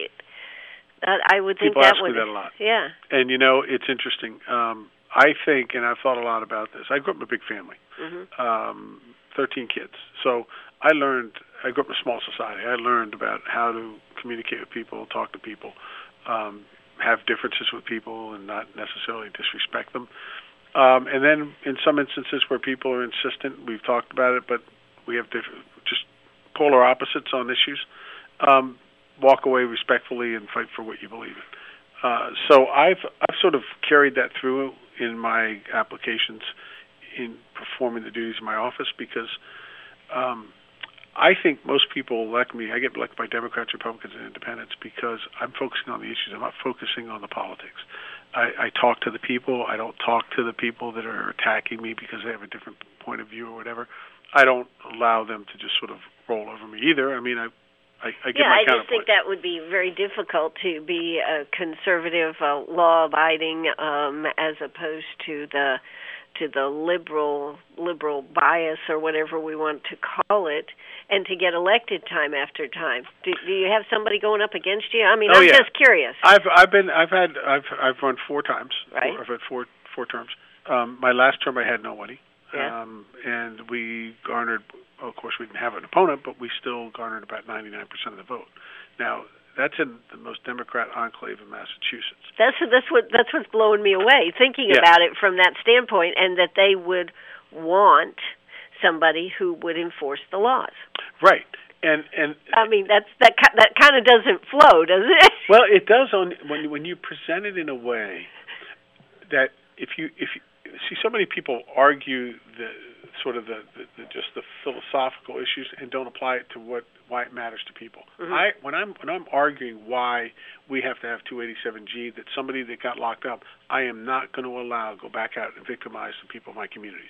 uh, I would think People that ask would... me that a lot. Yeah. And, you know, it's interesting. Um, I think, and I've thought a lot about this, I grew up in a big family, mm-hmm. um, thirteen kids. So I learned, I grew up in a small society. I learned about how to communicate with people, talk to people, um, have differences with people, and not necessarily disrespect them. Um, and then in some instances where people are insistent, we've talked about it, but we have different, just polar opposites on issues, um, walk away respectfully and fight for what you believe in. Uh, so I've I've sort of carried that through in my applications in performing the duties of my office, because um, I think most people elect me. I get elected by Democrats, Republicans, and Independents because I'm focusing on the issues. I'm not focusing on the politics. I, I talk to the people. I don't talk to the people that are attacking me because they have a different point of view or whatever. I don't allow them to just sort of roll over me either. I mean, I I, I get yeah, my I just think that would be very difficult to be a conservative, uh, law-abiding, um, as opposed to the to the liberal liberal bias or whatever we want to call it, and to get elected time after time. Do, do you have somebody going up against you? I mean, oh, I'm yeah. just curious. I've I've been I've had I've I've run four times. Right. Four, I've had four four terms. Um, my last term I had nobody. Yeah. Um, and we garnered. Well, of course, we didn't have an opponent, but we still garnered about ninety-nine percent of the vote. Now, that's in the most Democrat enclave in Massachusetts. That's that's what that's what's blowing me away, thinking yeah. about it from that standpoint, and that they would want somebody who would enforce the laws. Right. And and I mean that's that that kind of doesn't flow, does it? Well, it does on when when you present it in a way that if you if you see so many people argue the sort of the, the, the just the philosophical issues and don't apply it to what why it matters to people. Mm-hmm. I when I'm when I'm arguing why we have to have two eighty-seven G, that somebody that got locked up, I am not going to allow go back out and victimize the people of my communities.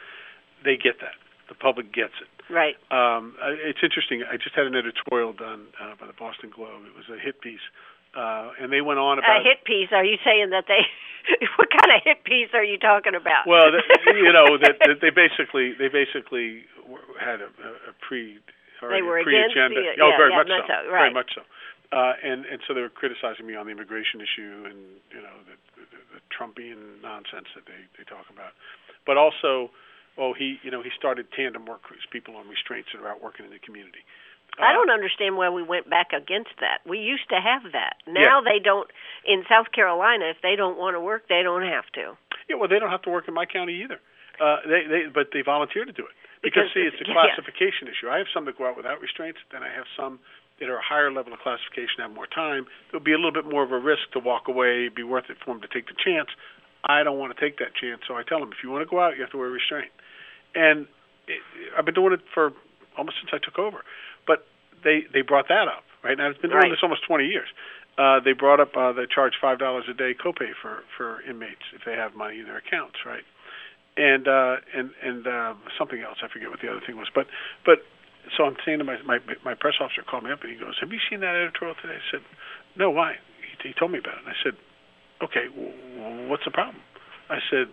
They get that. The public gets it. Right. Um, it's interesting. I just had an editorial done uh, by the Boston Globe. It was a hit piece, uh, and they went on about a hit piece. Are you saying that they? What kind of hit piece are you talking about? Well, you know that, that they basically they basically had a, a pre or they were a pre-agenda. Against the, oh, yeah, very yeah, much so. so. Right. Very much so. Uh, and and so they were criticizing me on the immigration issue and you know the, the, the Trumpian nonsense that they, they talk about, but also. Oh, he, you know, he started tandem work people on restraints that are out working in the community. Uh, I don't understand why we went back against that. We used to have that. Now yeah. they don't. In South Carolina, if they don't want to work, they don't have to. Yeah, well, they don't have to work in my county either. Uh, they, they, but they volunteer to do it because, because see, it's a classification yeah. issue. I have some that go out without restraints, then I have some that are a higher level of classification, have more time. There'll be a little bit more of a risk to walk away. It'd be worth it for them to take the chance. I don't want to take that chance, so I tell them, if you want to go out, you have to wear a restraint. And it, I've been doing it for almost since I took over. But they, they brought that up, right? Now, I've been doing right. this almost twenty years. Uh, they brought up uh, they charge five dollars a day copay for, for inmates if they have money in their accounts, right? And uh, and and uh, something else, I forget what the other thing was. But but so I'm saying to my, my, my press officer called me up and he goes, have you seen that editorial today? I said, no, why? He, he told me about it. And I said, okay, well, what's the problem? I said,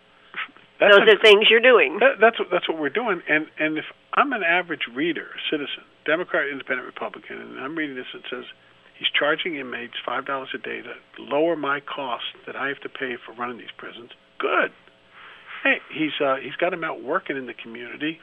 That's Those a, are things you're doing. That, that's what that's what we're doing. And and if I'm an average reader, citizen, Democrat, Independent, Republican, and I'm reading this, it says he's charging inmates five dollars a day to lower my cost that I have to pay for running these prisons. Good. Hey, he's uh, he's got him out working in the community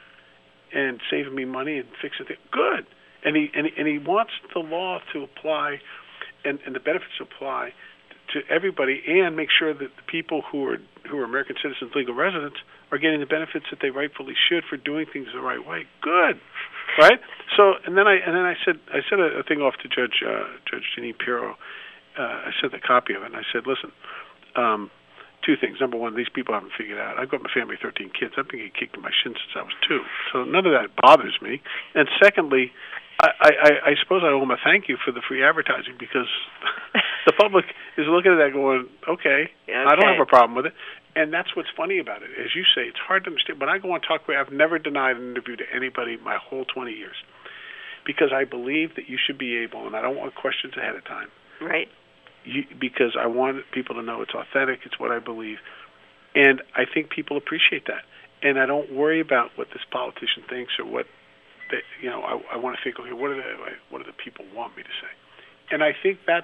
and saving me money and fixing things. Good. And he and he, and he wants the law to apply, and, and the benefits to apply to everybody, and make sure that the people who are who are American citizens, legal residents, are getting the benefits that they rightfully should for doing things the right way. Good, right? So, and then I and then I said I said a, a thing off to Judge uh, Judge Jeanine Pirro. Uh, I sent a copy of it, and I said, listen, um, two things. Number one, these people haven't figured out. I've got my family of thirteen kids. I've been getting kicked in my shin since I was two, so none of that bothers me. And secondly, I, I, I suppose I owe them a thank you for the free advertising, because the public is looking at that going, okay, okay, I don't have a problem with it. And that's what's funny about it. As you say, it's hard to understand. When I go on Talk Radio, I've never denied an interview to anybody my whole twenty years, because I believe that you should be able, and I don't want questions ahead of time. Right. You, because I want people to know it's authentic, it's what I believe. And I think people appreciate that. And I don't worry about what this politician thinks or what, they, you know, I, I want to think, okay, what, are the, what do the people want me to say? And I think that's,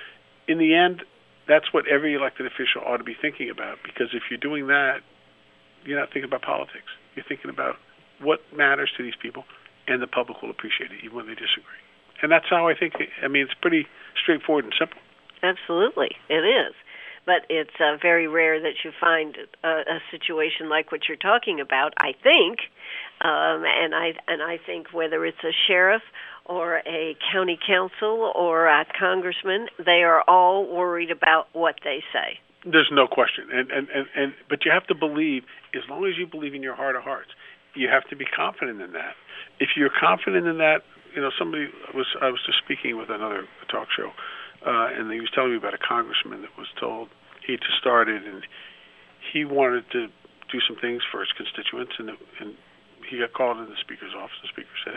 in the end, that's what every elected official ought to be thinking about, because if you're doing that, you're not thinking about politics. You're thinking about what matters to these people, and the public will appreciate it, even when they disagree. And that's how I think, I mean, it's pretty straightforward and simple. Absolutely, it is. But it's uh, very rare that you find a, a situation like what you're talking about, I think. Um, and I and I think whether it's a sheriff or a county council or a congressman, they are all worried about what they say. There's no question. And, and, and, and but you have to believe, as long as you believe in your heart of hearts, you have to be confident in that. If you're confident in that, you know, somebody was I was just speaking with another talk show, uh, and he was telling me about a congressman that was told he just started, and he wanted to do some things for his constituents, and, and he got called into the speaker's office. The speaker said,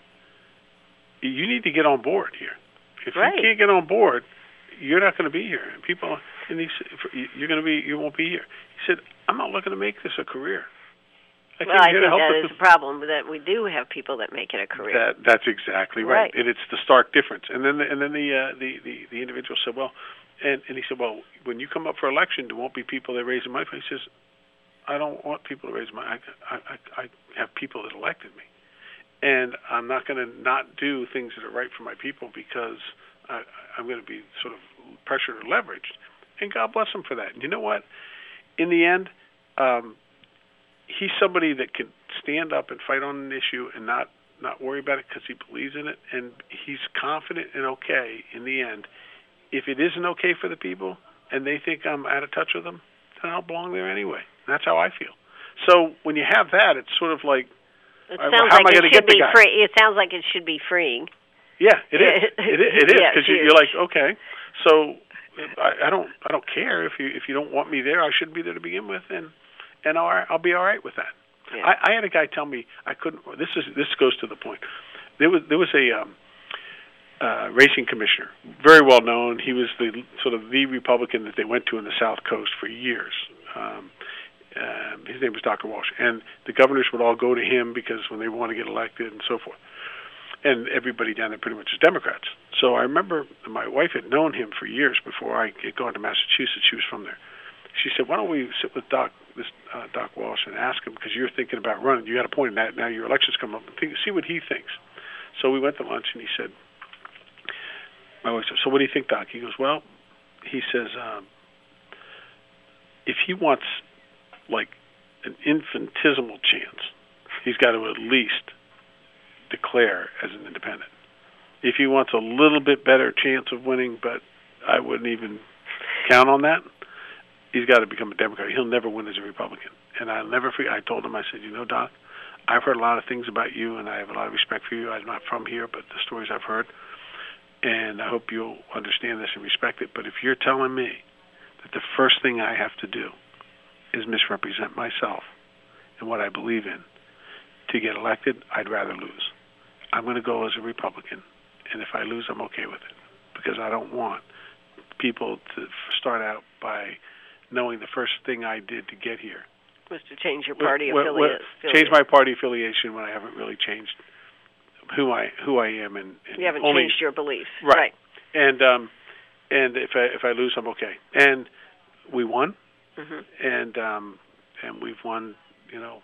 hey, you need to get on board here. If right. you can't get on board, you're not going to be here. And people, and he said, you're going to be, you won't be here. He said, I'm not looking to make this a career. I well, I think that is a problem, that we do have people that make it a career. That, that's exactly right. right. And it's the stark difference. And then, the, and then the, uh, the, the the individual said, well, and, and he said, well, when you come up for election, there won't be people that raise money. He says, I don't want people to raise money. I, I, I have people that elected me. And I'm not going to not do things that are right for my people because I, I'm going to be sort of pressured or leveraged. And God bless him for that. And you know what? In the end, um, he's somebody that can stand up and fight on an issue and not not worry about it because he believes in it, and he's confident and okay in the end. If it isn't okay for the people and they think I'm out of touch with them, then I don't belong there anyway. That's how I feel. So when you have that, it's sort of like, it uh, sounds how like am I it going to should get the be guy? free. It sounds like it should be freeing. Yeah, it is. It is. It is Yeah, because you, you're like, okay, so I, I don't, I don't care if you if you don't want me there. I shouldn't be there to begin with, and and I'll, I'll be all right with that. Yeah. I, I had a guy tell me I couldn't. This is this goes to the point. There was there was a um, uh, racing commissioner, very well known. He was the sort of the Republican that they went to in the South Coast for years. Um, um, his name was Doctor Walsh, and the governors would all go to him because when they want to get elected and so forth. And everybody down there pretty much is Democrats. So I remember my wife had known him for years before I had gone to Massachusetts. She was from there. She said, "Why don't we sit with Doc, this uh, Doc Walsh, and ask him because you're thinking about running. You got a point in that. Now your election's coming up. And think, see what he thinks." So we went to lunch, and he said, "My wife said, so what do you think, Doc?" He goes, "Well," he says, um, "if he wants like an infinitesimal chance, he's got to at least declare as an independent. If he wants a little bit better chance of winning, but I wouldn't even count on that, he's got to become a Democrat. He'll never win as a Republican." And I'll never forget, I told him, I said, "You know, Doc, I've heard a lot of things about you, and I have a lot of respect for you. I'm not from here, but the stories I've heard, and I hope you'll understand this and respect it. But if you're telling me that the first thing I have to do is misrepresent myself and what I believe in to get elected, I'd rather lose. I'm going to go as a Republican, and if I lose, I'm okay with it, because I don't want people to start out by knowing the first thing I did to get here was to change your party well, affiliate. Well, change my party affiliation when I haven't really changed who I who I am, and, and you haven't only, changed your beliefs, right? right. And um, and if I if I lose, I'm okay. And we won, mm-hmm. and um, and we've won, you know,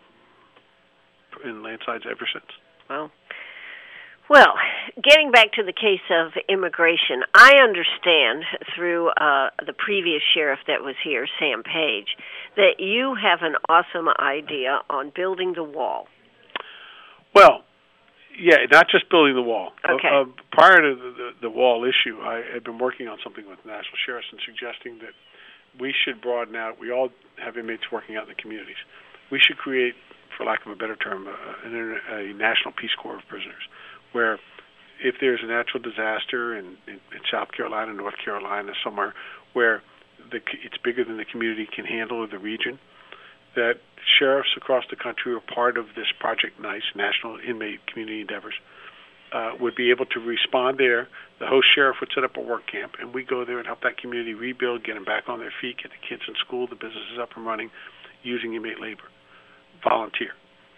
in landslides ever since. Well. Well, getting back to the case of immigration, I understand through uh, the previous sheriff that was here, Sam Page, that you have an awesome idea on building the wall. Well, yeah, not just building the wall. Okay. Uh, uh, prior to the, the, the wall issue, I had been working on something with national sheriffs and suggesting that we should broaden out. We all have inmates working out in the communities. We should create, for lack of a better term, a, a, a national Peace Corps of prisoners, where if there's a natural disaster in, in, in South Carolina, North Carolina, somewhere where the, it's bigger than the community can handle or the region, that sheriffs across the country are part of this Project NICE, National Inmate Community Endeavors, uh, would be able to respond there. The host sheriff would set up a work camp, and we go there and help that community rebuild, get them back on their feet, get the kids in school, the businesses up and running, using inmate labor. Volunteer.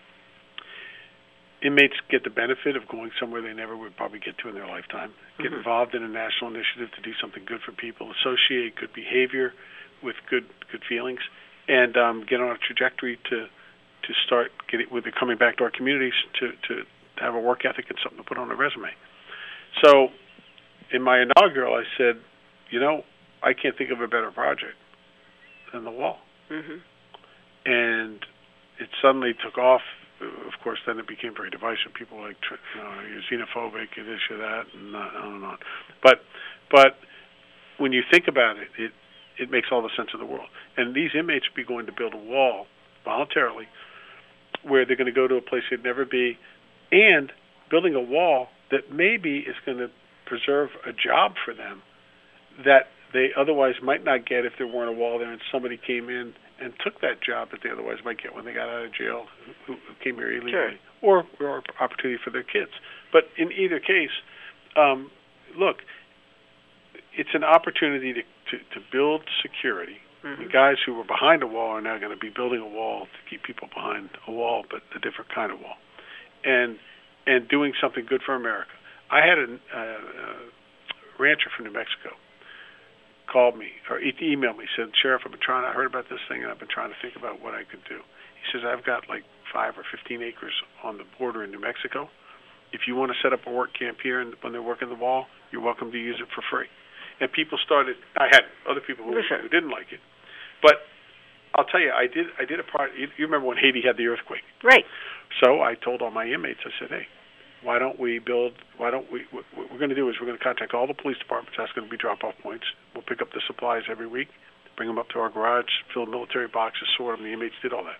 Inmates get the benefit of going somewhere they never would probably get to in their lifetime. Get mm-hmm. involved in a national initiative to do something good for people, associate good behavior with good good feelings, and um, get on a trajectory to to start getting with it coming back to our communities to, to have a work ethic and something to put on a resume. So in my inaugural, I said, you know, I can't think of a better project than the wall. Mm-hmm. And it suddenly took off. Of course, then it became very divisive. People were like, you know, you're xenophobic, you're this, you're that, and on and on. But, but when you think about it, it it makes all the sense in the world. And these inmates would be going to build a wall voluntarily, where they're going to go to a place they'd never be, and building a wall that maybe is going to preserve a job for them that they otherwise might not get if there weren't a wall there and somebody came in and took that job that they otherwise might get when they got out of jail, who, who came here illegally, sure. or or opportunity for their kids. But in either case, um, look, it's an opportunity to, to, to build security. Mm-hmm. The guys who were behind a wall are now going to be building a wall to keep people behind a wall, but a different kind of wall, and and doing something good for America. I had a, a, a rancher from New Mexico called me or e- emailed me, said, "Sheriff, I've been trying. I heard about this thing, and I've been trying to think about what I could do." He says, "I've got like five or fifteen acres on the border in New Mexico. If you want to set up a work camp here, and when they're working the wall, you're welcome to use it for free." And people started. I had other people who, sure. who didn't like it, but I'll tell you, I did. I did a part. You, you remember when Haiti had the earthquake? Right. So I told all my inmates. I said, "Hey, why don't we build? Why don't we? What we're going to do is we're going to contact all the police departments. That's going to be drop-off points. We'll pick up the supplies every week, bring them up to our garage, fill military boxes, sort them. The inmates did all that.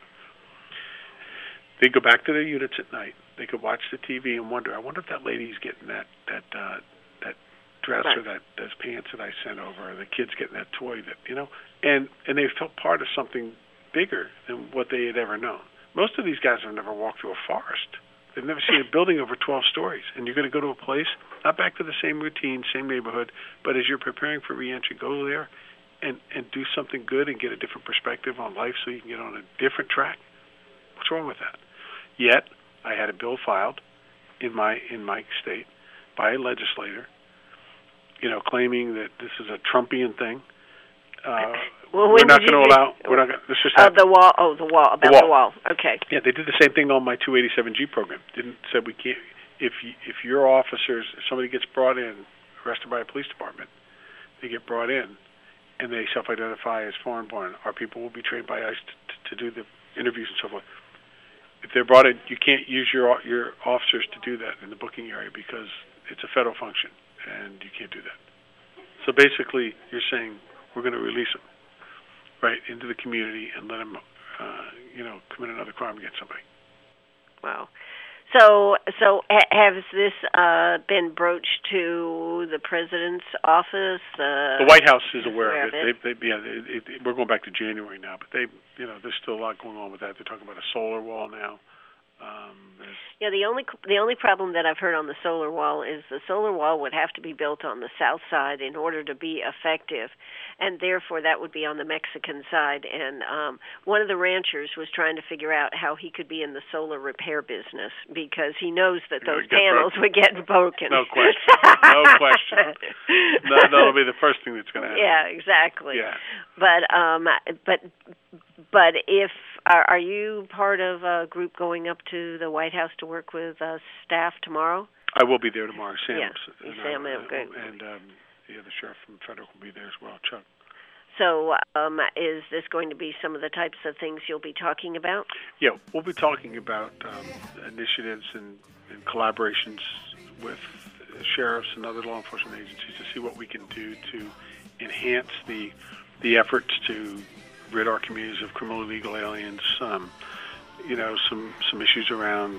They'd go back to their units at night. They could watch the T V and wonder, I wonder if that lady's getting that that uh, that dress right. or that those pants that I sent over, or the kid's getting that toy that you know." And and they felt part of something bigger than what they had ever known. Most of these guys have never walked through a forest. They've never seen a building over twelve stories. And you're going to go to a place, not back to the same routine, same neighborhood, but as you're preparing for reentry, go there and, and do something good and get a different perspective on life so you can get on a different track. What's wrong with that? Yet, I had a bill filed in my in my state by a legislator, you know, claiming that this is a Trumpian thing. Uh, well, we're not going to do, allow. We're not going. This just uh, happened. the wall. Oh, the wall. About the wall. the wall. Okay. Yeah, they did the same thing on my two eighty-seven G program. Didn't said we can't. If you, if your officers, if somebody gets brought in, arrested by a police department, they get brought in, and they self-identify as foreign-born. Our people will be trained by ICE to, to do the interviews and so forth. If they're brought in, you can't use your your officers to do that in the booking area because it's a federal function, and you can't do that. So basically, you're saying we're going to release them right into the community and let them, uh, you know, commit another crime against somebody. Wow. So, so has this uh, been broached to the president's office? Uh, the White House is aware, aware of it. They, they, yeah, it, it, we're going back to January now, but they, you know, there's still a lot going on with that. They're talking about a solar wall now. Um, yeah, the only the only problem that I've heard on the solar wall is the solar wall would have to be built on the south side in order to be effective, and therefore that would be on the Mexican side. And um, one of the ranchers was trying to figure out how he could be in the solar repair business because he knows that those panels broken. would get broken. No question. No question. That, that'll be the first thing that's going to happen. Yeah, exactly. Yeah. But um, but but if Are, are you part of a group going up to the White House to work with uh, staff tomorrow? I will be there tomorrow. Sam, yeah, and, Sam, uh, good. and um, yeah, the sheriff from Federal will be there as well, Chuck. So, um, is this going to be some of the types of things you'll be talking about? Yeah, we'll be talking about um, initiatives and, and collaborations with sheriffs and other law enforcement agencies to see what we can do to enhance the the efforts to rid our communities of criminally illegal aliens. Um, you know, some some issues around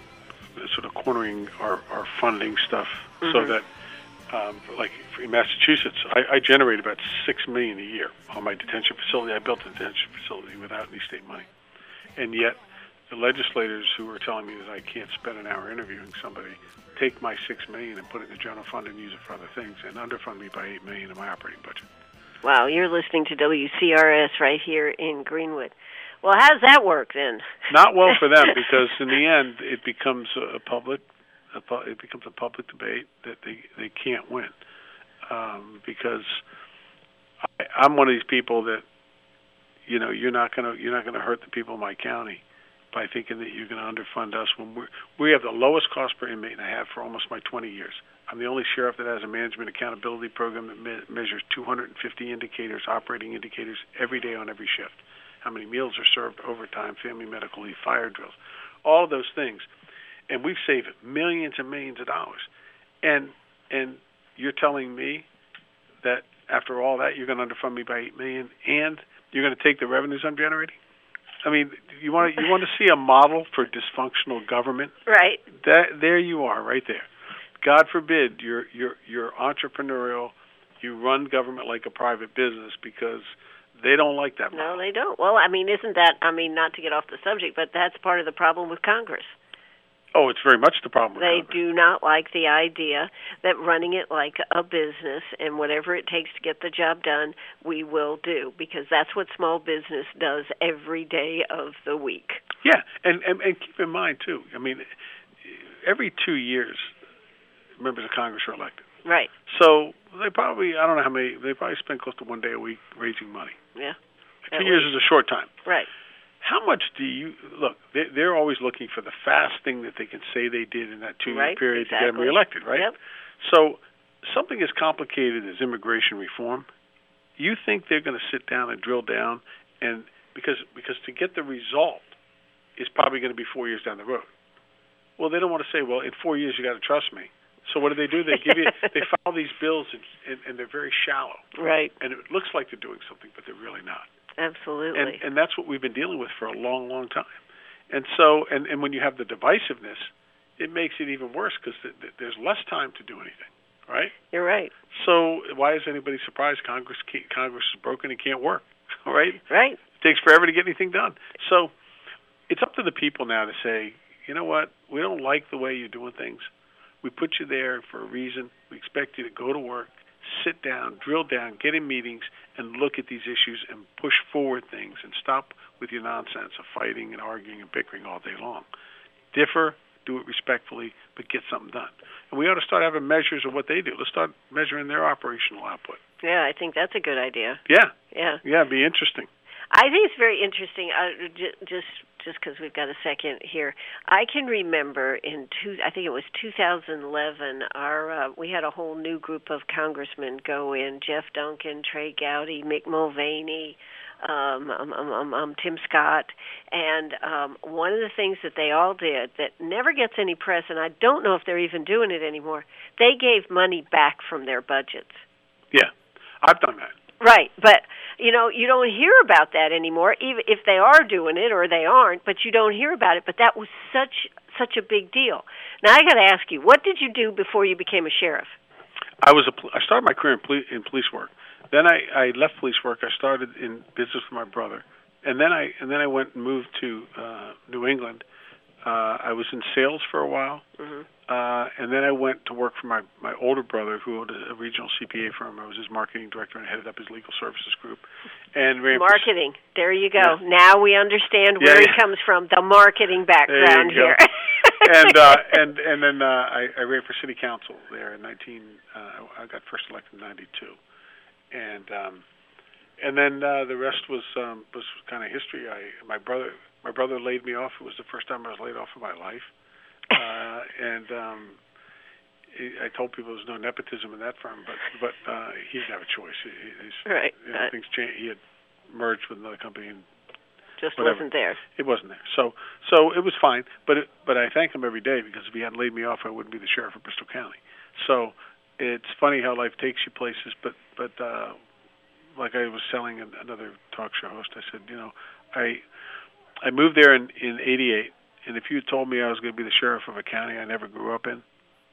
sort of cornering our, our funding stuff, mm-hmm. so that, um, like in Massachusetts, I, I generate about six million a year on my detention facility. I built a detention facility without any state money, and yet the legislators who are telling me that I can't spend an hour interviewing somebody take my six million and put it in the general fund and use it for other things, and underfund me by eight million in my operating budget. Wow, you're listening to W C R S right here in Greenwood. Well, how does that work then? Not well for them, because in the end, it becomes a public, a, it becomes a public debate that they, they can't win. Um, because I, I'm one of these people that, you know, you're not gonna you're not gonna hurt the people in my county by thinking that you're going to underfund us when we we have the lowest cost per inmate I have for almost my twenty years. I'm the only sheriff that has a management accountability program that me- measures two hundred fifty indicators, operating indicators, every day on every shift. How many meals are served, overtime, family medical leave, fire drills, all of those things. And we've saved millions and millions of dollars. And and you're telling me that after all that, you're going to underfund me by eight million dollars and you're going to take the revenues I'm generating? I mean, you want to, you want to see a model for dysfunctional government? Right. That, there you are, right there. God forbid you're you're you're entrepreneurial, you run government like a private business, because they don't like that model. No, they don't. Well, I mean, isn't that, I mean, not to get off the subject, but that's part of the problem with Congress. Oh, it's very much the problem with They Congress. do not like the idea that running it like a business and whatever it takes to get the job done, we will do, because that's what small business does every day of the week. Yeah, and, and, and keep in mind, too, I mean, every two years, members of Congress are elected. Right. So they probably, I don't know how many, they probably spend close to one day a week raising money. Yeah. Two years is a short time. Right. How much do you, look, they're always looking for the fast thing that they can say they did in that two-year right, period exactly. to get them reelected, right? Yep. So something as complicated as immigration reform, you think they're going to sit down and drill down and because because to get the result is probably going to be four years down the road. Well, they don't want to say, well, in four years you got to trust me. So what do they do? They give you, they file these bills, and, and, and they're very shallow. Right. And it looks like they're doing something, but they're really not. Absolutely. And, and that's what we've been dealing with for a long, long time. And so, and, and when you have the divisiveness, it makes it even worse because th- th- there's less time to do anything, right? You're right. So why is anybody surprised Congress can't, Congress is broken and can't work, right? Right. It takes forever to get anything done. So it's up to the people now to say, you know what, we don't like the way you're doing things. We put you there for a reason. We expect you to go to work, sit down, drill down, get in meetings, and look at these issues and push forward things and stop with your nonsense of fighting and arguing and bickering all day long. Differ, do it respectfully, but get something done. And we ought to start having measures of what they do. Let's start measuring their operational output. Yeah, I think that's a good idea. Yeah. Yeah. Yeah, it'd be interesting. I think it's very interesting, uh, j- just just because we've got a second here. I can remember in two, I think it was two thousand eleven, our uh, we had a whole new group of congressmen go in: Jeff Duncan, Trey Gowdy, Mick Mulvaney, um, um, um, um, um, Tim Scott, and um, one of the things that they all did that never gets any press, and I don't know if they're even doing it anymore. They gave money back from their budgets. Yeah, I've done that. Right, but you know, you don't hear about that anymore, even if they are doing it or they aren't, but you don't hear about it. But that was such such a big deal. Now I got to ask you, what did you do before you became a sheriff? I was a I started my career in police, in police work. Then I, I left police work. I started in business with my brother, and then I and then I went and moved to uh, New England. Uh, I was in sales for a while. Mm-hmm. Uh, and then I went to work for my, my older brother, who owned a, a regional C P A firm. I was his marketing director and headed up his legal services group. And marketing, pers- there you go. Yeah. Now we understand where yeah, he yeah. comes from, the marketing background here. and uh, and and then uh, I, I ran for city council there in nineteen. Uh, I got first elected in ninety-two, and um, and then uh, the rest was um, was kind of history. I my brother my brother laid me off. It was the first time I was laid off in my life. Uh, and um, I told people there was no nepotism in that firm, but but uh, he didn't have a choice. He, he's, right. You know, uh, things changed. He had merged with another company and just whatever. wasn't there. It wasn't there. So so it was fine. But it, but I thank him every day because if he hadn't laid me off, I wouldn't be the sheriff of Bristol County. So it's funny how life takes you places. But but uh, like I was telling another talk show host, I said, you know, I I moved there in in eighty-eight. And if you had told me I was going to be the sheriff of a county I never grew up in,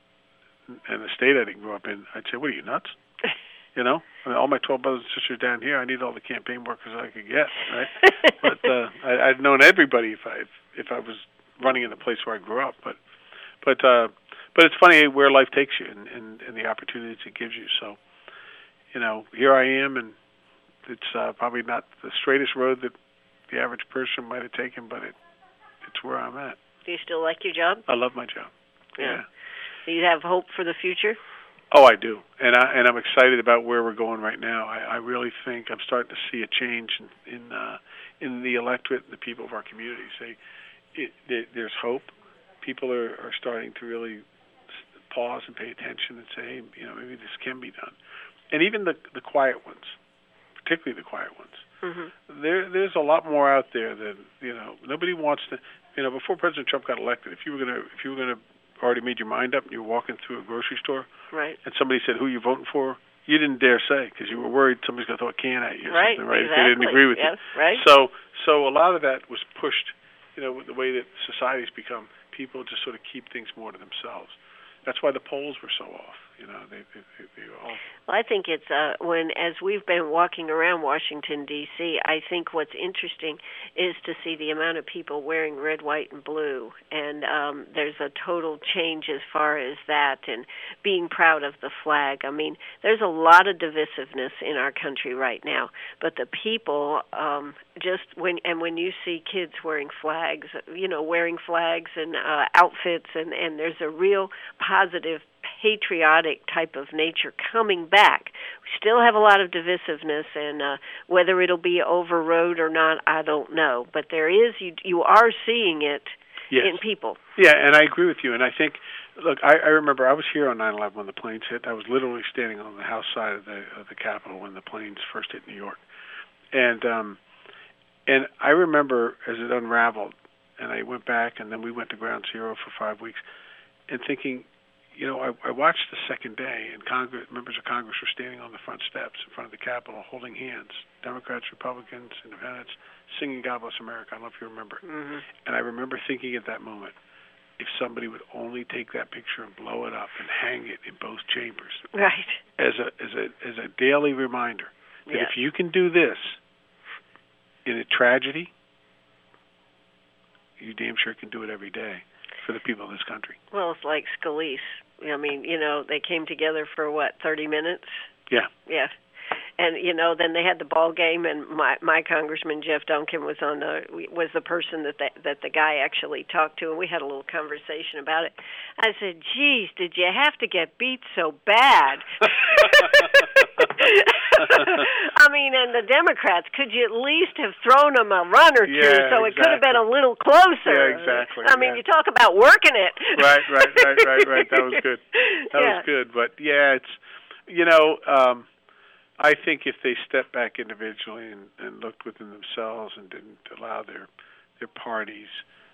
and a state I didn't grow up in, I'd say, what are you, nuts? You know? I mean, all my twelve brothers and sisters down here, I need all the campaign workers I could get, right? But uh, I, I'd known everybody if I if, if I was running in the place where I grew up. But but uh, but it's funny where life takes you and, and, and the opportunities it gives you. So, you know, here I am, and it's uh, probably not the straightest road that the average person might have taken, but it it's where I'm at. Do you still like your job? I love my job. Yeah. yeah. Do you have hope for the future? Oh, I do, and I and I'm excited about where we're going right now. I, I really think I'm starting to see a change in in, uh, in the electorate and the people of our communities. They, it, it, there's hope. People are, are starting to really pause and pay attention and say, hey, you know, maybe this can be done. And even the the quiet ones, particularly the quiet ones. Mm-hmm. There, there's a lot more out there than you know. Nobody wants to. You know, before President Trump got elected, if you were gonna, if you were gonna already made your mind up and you were walking through a grocery store, right, and somebody said, "Who are you voting for?" you didn't dare say because you were worried somebody's gonna throw a can at you, or right? something, right? Exactly. If they didn't agree with yes, you, right? So, so a lot of that was pushed. You know, with the way that society's become, people just sort of keep things more to themselves. That's why the polls were so off. You know, they they, they, they were all. Well, I think it's uh, when, as we've been walking around Washington, D C, I think what's interesting is to see the amount of people wearing red, white, and blue. And um, there's a total change as far as that and being proud of the flag. I mean, there's a lot of divisiveness in our country right now. But the people, um, just when, and when you see kids wearing flags, you know, wearing flags and uh, outfits, and, and there's a real positive patriotic type of nature coming back. We still have a lot of divisiveness, and uh, whether it'll be overrode or not, I don't know. But there is, you, you are seeing it yes. in people. Yeah, and I agree with you. And I think, look, I, I remember I was here on nine eleven when the planes hit. I was literally standing on the house side of the of the Capitol when the planes first hit New York. And um, And I remember as it unraveled, and I went back, and then we went to Ground Zero for five weeks, and thinking, you know, I, I watched the second day, and Congress, members of Congress were standing on the front steps in front of the Capitol holding hands, Democrats, Republicans, Independents, singing God Bless America. I don't know if you remember. Mm-hmm. And I remember thinking at that moment, if somebody would only take that picture and blow it up and hang it in both chambers, right, as a as a as a daily reminder that yes. if you can do this in a tragedy, you damn sure can do it every day for the people of this country. Well, it's like Scalise. I mean, you know, they came together for what, thirty minutes? Yeah. Yeah. And you know, then they had the ball game, and my my congressman Jeff Duncan was on the was the person that the, that the guy actually talked to, and we had a little conversation about it. I said, "Geez, did you have to get beat so bad?" I mean, and the Democrats, could you at least have thrown them a run or two yeah, so it exactly. could have been a little closer? Yeah, exactly. I mean, yeah. you talk about working it. Right, right, right, right, right. That was good. That yeah. was good. But yeah, it's you know. Um, I think if they stepped back individually and, and looked within themselves and didn't allow their their parties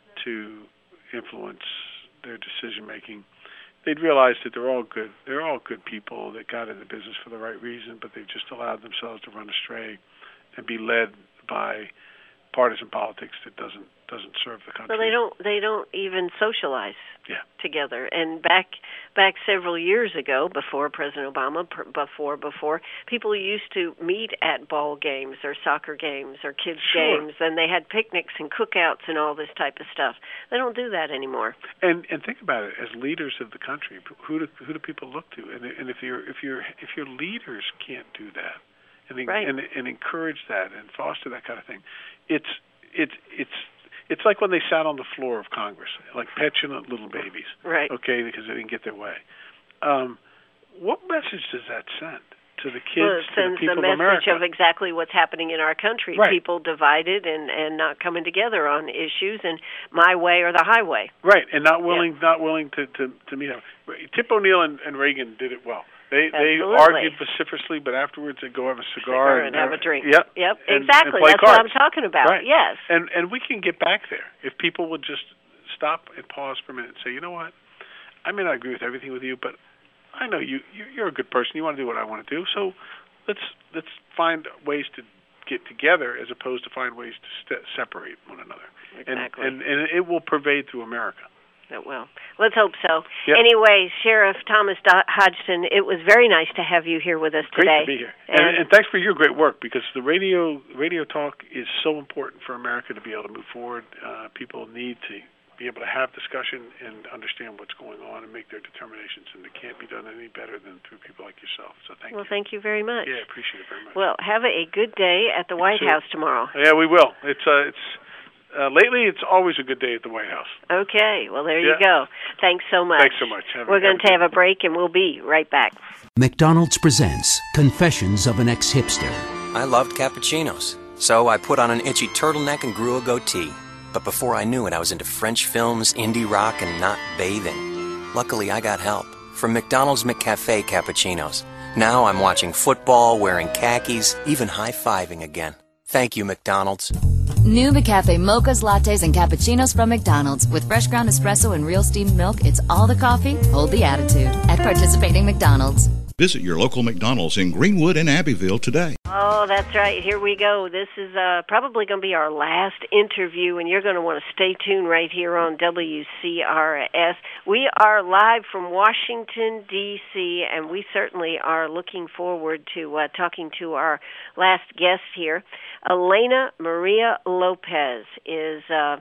to influence their decision making, they'd realize that they're all good. They're all good people that got into business for the right reason, but they've just allowed themselves to run astray and be led by partisan politics that doesn't doesn't serve the country. Well, they don't they don't even socialize yeah. together. And back back several years ago, before President Obama, before before people used to meet at ball games or soccer games or kids sure. games, and they had picnics and cookouts and all this type of stuff. They don't do that anymore. And and think about it, as leaders of the country, who do who do people look to? And and if your if your if your leaders can't do that, and right. and and encourage that and foster that kind of thing, it's it's it's it's like when they sat on the floor of Congress, like petulant little babies, right? Okay, because they didn't get their way. Um, what message does that send to the kids, well, it to the sends people the of America? message of exactly what's happening in our country. Right. People divided and, and not coming together on issues, and my way or the highway. Right, and not willing yeah. not willing to, to, to meet up. Tip O'Neill and, and Reagan did it well. They Absolutely. they argued vociferously, but afterwards they go have a cigar, cigar and, and have a drink. Yep, yep, and, exactly. And play That's cards. what I'm talking about. Right. Yes, and and we can get back there if people would just stop and pause for a minute and say, you know what, I may not agree with everything with you, but I know you, you you're a good person. You want to do what I want to do, so let's let's find ways to get together as opposed to find ways to st- separate one another. Exactly. And, and and it will pervade through America. It will. Let's hope so. Yep. Anyway, Sheriff Thomas Hodgson, it was very nice to have you here with us Great today. to be here. And, and, and thanks for your great work, because the radio radio talk is so important for America to be able to move forward. Uh, people need to be able to have discussion and understand what's going on and make their determinations, and it can't be done any better than through people like yourself. So thank well, you. thank you very much. Yeah, I appreciate it very much. Well, have a good day at the White so, House tomorrow. Yeah, we will. It's uh, it's uh, lately it's always a good day at the White House. Okay, well, there yeah. you go. Thanks so much. Thanks so much. Have We're a, going have to have a break, and we'll be right back. McDonald's presents Confessions of an Ex-Hipster. I loved cappuccinos, so I put on an itchy turtleneck and grew a goatee. But before I knew it, I was into French films, indie rock, and not bathing. Luckily, I got help from McDonald's McCafe cappuccinos. Now I'm watching football, wearing khakis, even high-fiving again. Thank you, McDonald's. New McCafe mochas, lattes, and cappuccinos from McDonald's. With fresh ground espresso and real steamed milk, it's all the coffee, hold the attitude. At participating McDonald's. Visit your local McDonald's in Greenwood and Abbeville today. Oh, that's right. Here we go. This is uh, probably going to be our last interview, and you're going to want to stay tuned right here on W C R S. We are live from Washington, D C, and we certainly are looking forward to uh, talking to our last guest here. Elena Maria Lopez is uh,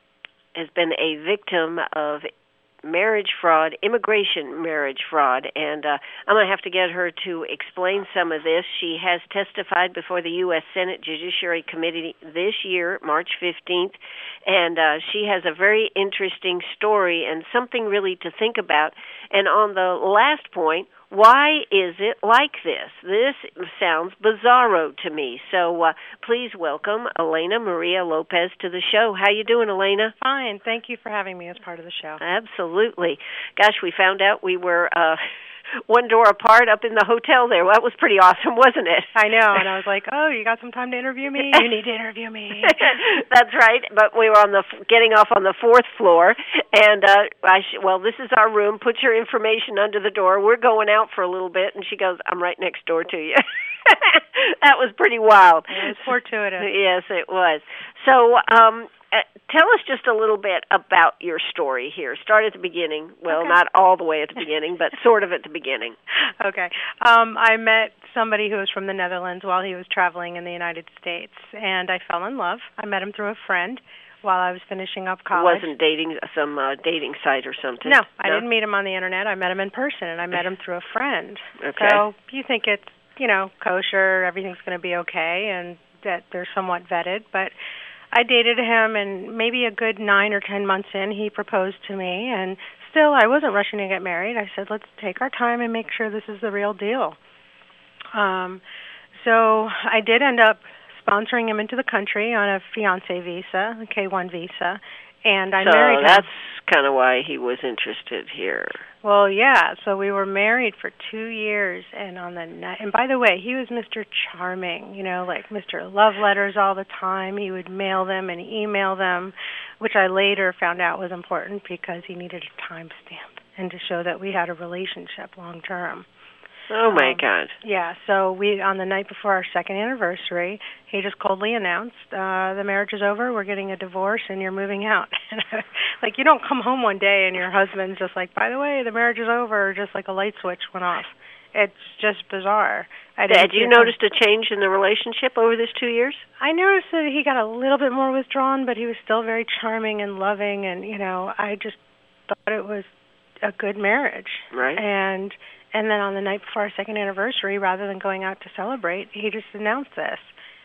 has been a victim of marriage fraud, immigration marriage fraud, and uh, I'm going to have to get her to explain some of this. She has testified before the U S Senate Judiciary Committee this year, March fifteenth, and uh, she has a very interesting story and something really to think about. And on the last point, Why is it like this? This sounds bizarro to me. So uh, please welcome Elena Maria Lopez to the show. How you doing, Elena? Fine. Thank you for having me as part of the show. Absolutely. Gosh, we found out we were uh, one door apart up in the hotel there. Well, that was pretty awesome, wasn't it? I know, and I was like, oh, you got some time to interview me? You need to interview me. That's right, but we were on the getting off on the fourth floor, and uh, I sh- well, this is our room. Put your information under the door. We're going out for a little bit, and she goes, I'm right next door to you. That was pretty wild. It was fortuitous. Yes, it was. So, um, uh, tell us just a little bit about your story here. Start at the beginning. Well, okay. Not all the way at the beginning, but sort of at the beginning. Okay. Um, I met somebody who was from the Netherlands while he was traveling in the United States, and I fell in love. I met him through a friend while I was finishing up college. Wasn't dating some uh, dating site or something? No, I no? didn't meet him on the Internet. I met him in person, and I met him through a friend. Okay. So you think it's, you know, kosher, everything's going to be okay, and that they're somewhat vetted, but I dated him, and maybe a good nine or ten months in, he proposed to me, and still, I wasn't rushing to get married. I said, let's take our time and make sure this is the real deal. Um, so I did end up sponsoring him into the country on a fiancé visa, a K one visa, and I so married him. So that's kind of why he was interested here. Well, yeah, so we were married for two years, and on the night, and by the way, he was Mister Charming, you know, like Mister Love Letters all the time. He would mail them and email them, which I later found out was important because he needed a timestamp and to show that we had a relationship long term. Oh, my um, God. Yeah, so we, on the night before our second anniversary, he just coldly announced, uh, the marriage is over, we're getting a divorce, and you're moving out. And I, like, you don't come home one day and your husband's just like, by the way, the marriage is over, just like a light switch went off. It's just bizarre. I Had you noticed a change in the relationship over this two years? I noticed that he got a little bit more withdrawn, but he was still very charming and loving, and, you know, I just thought it was a good marriage. Right. And... And then on the night before our second anniversary, rather than going out to celebrate, he just announced this.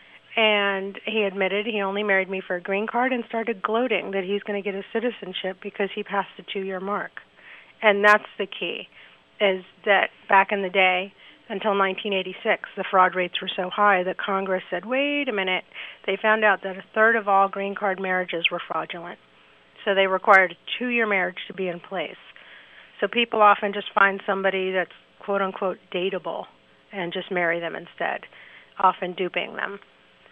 And he admitted he only married me for a green card and started gloating that he's going to get his citizenship because he passed the two-year mark. And that's the key, is that back in the day, until nineteen eighty-six, the fraud rates were so high that Congress said, wait a minute. They found out that a third of all green card marriages were fraudulent. So they required a two-year marriage to be in place. So people often just find somebody that's quote-unquote dateable and just marry them instead, often duping them.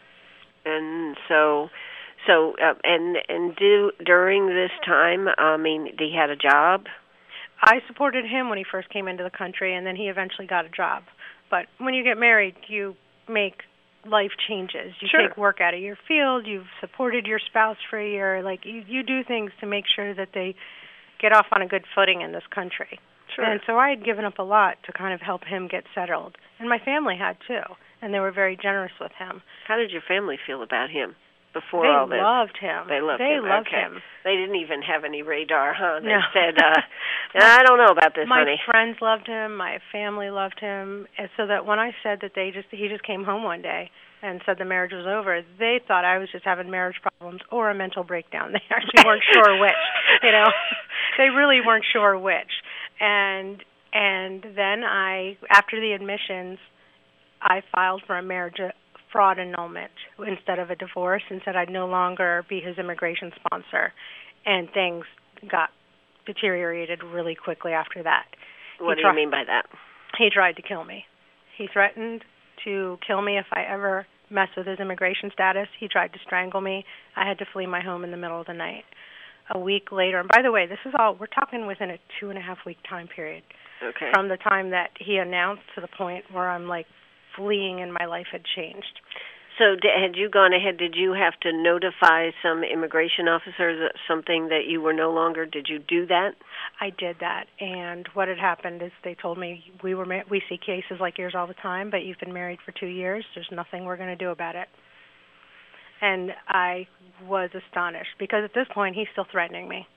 And so, so, uh, and and do during this time, I mean, he had a job? I supported him when he first came into the country, and then he eventually got a job. But when you get married, you make life changes. You sure. take work out of your field. You've supported your spouse for a year. Like, you, you do things to make sure that they get off on a good footing in this country. Sure. And so I had given up a lot to kind of help him get settled. And my family had, too. And they were very generous with him. How did your family feel about him before they all this? They loved him. They loved they him. They loved okay. him. They didn't even have any radar, huh? They no. said, uh, I don't know about this, my honey. My friends loved him. My family loved him. And so that when I said that they just he just came home one day and said the marriage was over, they thought I was just having marriage problems or a mental breakdown. They actually weren't sure which, you know. They really weren't sure which. And and then I, after the admissions, I filed for a marriage fraud annulment instead of a divorce and said I'd no longer be his immigration sponsor. And things got deteriorated really quickly after that. What he do tried, you mean by that? He tried to kill me. He threatened to kill me if I ever messed with his immigration status. He tried to strangle me. I had to flee my home in the middle of the night. A week later, and by the way, this is all, we're talking within a two and a half week time period. Okay. From the time that he announced to the point where I'm like fleeing and my life had changed. So d- had you gone ahead, did you have to notify some immigration officers that something that you were no longer, did you do that? I did that, and what had happened is they told me, we were ma- we see cases like yours all the time, but you've been married for two years, there's nothing we're going to do about it. And I was astonished, because at this point, he's still threatening me.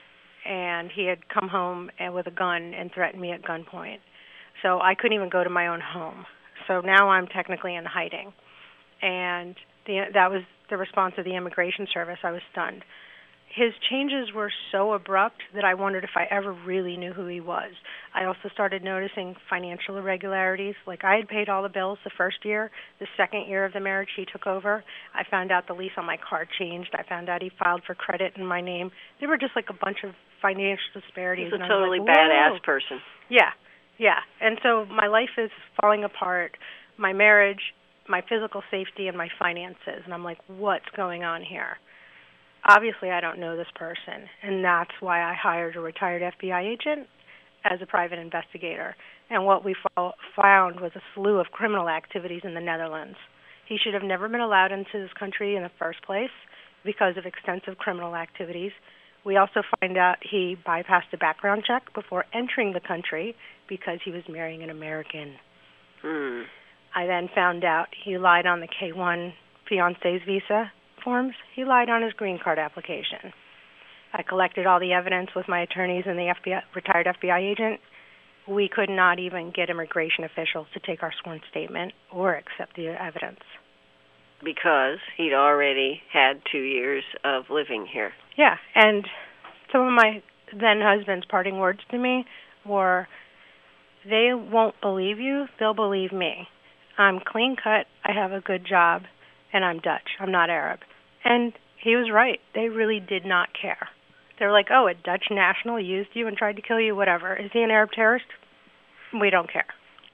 And he had come home and with a gun and threatened me at gunpoint. So I couldn't even go to my own home. So now I'm technically in hiding. And the, that was the response of the Immigration Service. I was stunned. his changes were so abrupt that I wondered if I ever really knew who he was. I also started noticing financial irregularities. Like, I had paid all the bills the first year. The second year of the marriage, he took over. I found out the lease on my car changed. I found out he filed for credit in my name. There were just like a bunch of financial disparities. He's a and totally I was like, badass person. Yeah, yeah. And so my life is falling apart. My marriage, my physical safety, and my finances. And I'm like, what's going on here? Obviously, I don't know this person, and that's why I hired a retired F B I agent as a private investigator. And what we fo- found was a slew of criminal activities in the Netherlands. He should have never been allowed into this country in the first place because of extensive criminal activities. We also find out he bypassed a background check before entering the country because he was marrying an American. Hmm. I then found out he lied on the K one fiancé's visa forms. He lied on his green card application. I collected all the evidence with my attorneys and the F B I, retired F B I agent. We could not even get immigration officials to take our sworn statement or accept the evidence. Because he'd already had two years of living here. Yeah, and some of my then-husband's parting words to me were, they won't believe you, they'll believe me. I'm clean-cut, I have a good job, and I'm Dutch. I'm not Arab. And he was right. They really did not care. They were like, oh, a Dutch national used you and tried to kill you, whatever. Is he an Arab terrorist? We don't care.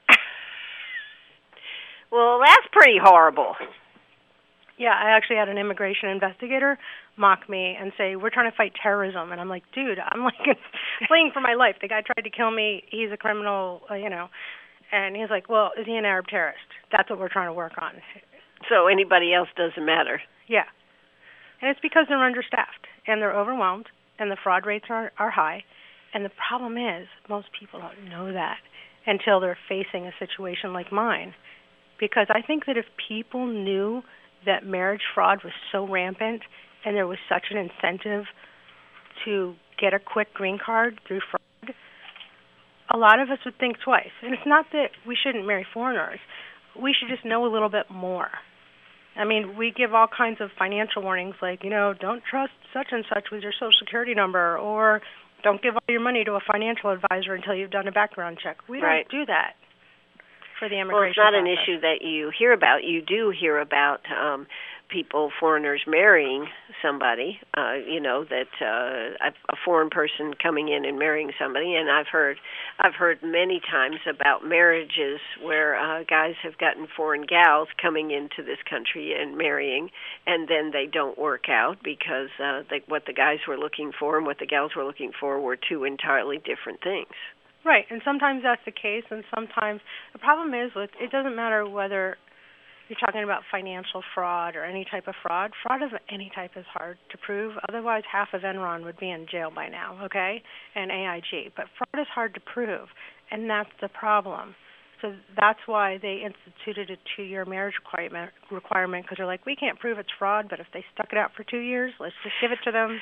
Well, that's pretty horrible. Yeah, I actually had an immigration investigator mock me and say, we're trying to fight terrorism. And I'm like, dude, I'm like fleeing for my life. The guy tried to kill me. He's a criminal, uh, you know. And he's like, well, is he an Arab terrorist? That's what we're trying to work on. So anybody else doesn't matter. Yeah. And it's because they're understaffed and they're overwhelmed and the fraud rates are, are high. And the problem is most people don't know that until they're facing a situation like mine. Because I think that if people knew that marriage fraud was so rampant and there was such an incentive to get a quick green card through fraud, a lot of us would think twice. And it's not that we shouldn't marry foreigners. We should just know a little bit more. I mean, we give all kinds of financial warnings like, you know, don't trust such and such with your Social Security number, or don't give all your money to a financial advisor until you've done a background check. We don't right. do that for the immigration Well, it's not process. an issue that you hear about. You do hear about um, people, foreigners, marrying somebody, uh, you know, that uh, a foreign person coming in and marrying somebody. And I've heard I've heard many times about marriages where uh, guys have gotten foreign gals coming into this country and marrying, and then they don't work out because uh, they, what the guys were looking for and what the gals were looking for were two entirely different things. Right, and sometimes that's the case, and sometimes the problem is with it doesn't matter whether you're talking about financial fraud or any type of fraud. Fraud of any type is hard to prove. Otherwise, half of Enron would be in jail by now, okay, and A I G. But fraud is hard to prove, and that's the problem. So that's why they instituted a two-year marriage requirement requirement because they're like, we can't prove it's fraud, but if they stuck it out for two years, let's just give it to them.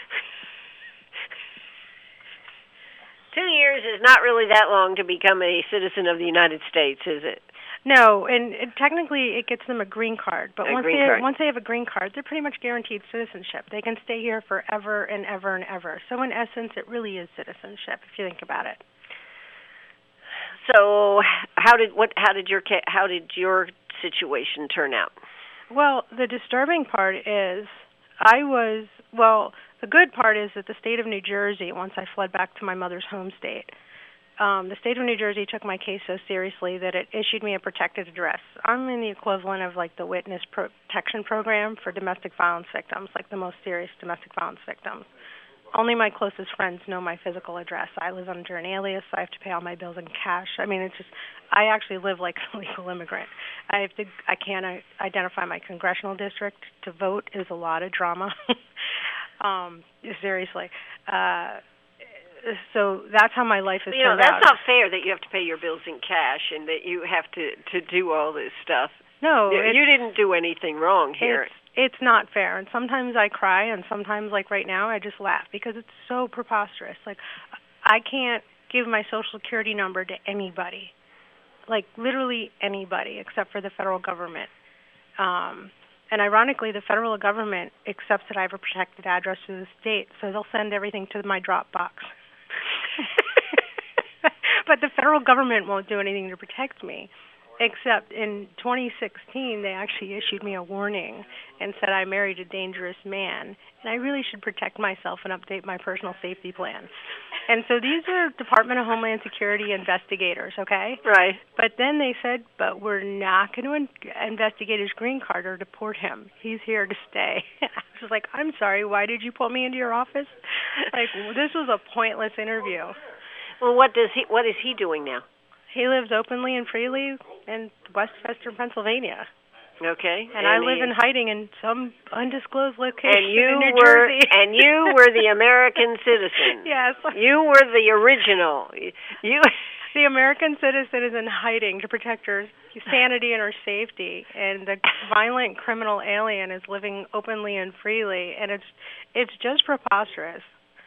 Two years is not really that long to become a citizen of the United States, is it? No, and it, technically it gets them a green card. But a once green they card. once they have a green card, they're pretty much guaranteed citizenship. They can stay here forever and ever and ever. So in essence, it really is citizenship if you think about it. So how did what how did your how did your situation turn out? Well, the disturbing part is I was well. The good part is that the state of New Jersey, once I fled back to my mother's home state, um, the state of New Jersey took my case so seriously that it issued me a protected address. I'm in the equivalent of like the witness protection program for domestic violence victims, like the most serious domestic violence victims. Only my closest friends know my physical address. I live under an alias. I have to pay all my bills in cash. I mean, it's just, I actually live like a legal immigrant. I have to, I can't identify my congressional district. To vote is a lot of drama. Um, seriously. Uh, so that's how my life has you know, turned that's out. That's not fair that you have to pay your bills in cash and that you have to, to do all this stuff. No. You, you didn't do anything wrong here. It's, it's not fair. And sometimes I cry, and sometimes, like right now, I just laugh because it's so preposterous. Like, I can't give my Social Security number to anybody. Like, literally anybody except for the federal government. Um And ironically, the federal government accepts that I have a protected address to the state, so they'll send everything to my Dropbox. But the federal government won't do anything to protect me. Except in twenty sixteen, they actually issued me a warning and said I married a dangerous man, and I really should protect myself and update my personal safety plan. And so these are Department of Homeland Security investigators, okay? Right. But then they said, but we're not going to in- investigate his green card or deport him. He's here to stay. I was like, I'm sorry, why did you put me into your office? Like, this was a pointless interview. Well, what does he? What is he doing now? He lives openly and freely in Westchester, Pennsylvania. Okay. And, and I live in hiding in some undisclosed location and you in New were, Jersey. And you were the American citizen. Yes. You were the original. You. The American citizen is in hiding to protect her sanity and her safety, and the violent criminal alien is living openly and freely, and it's it's just preposterous.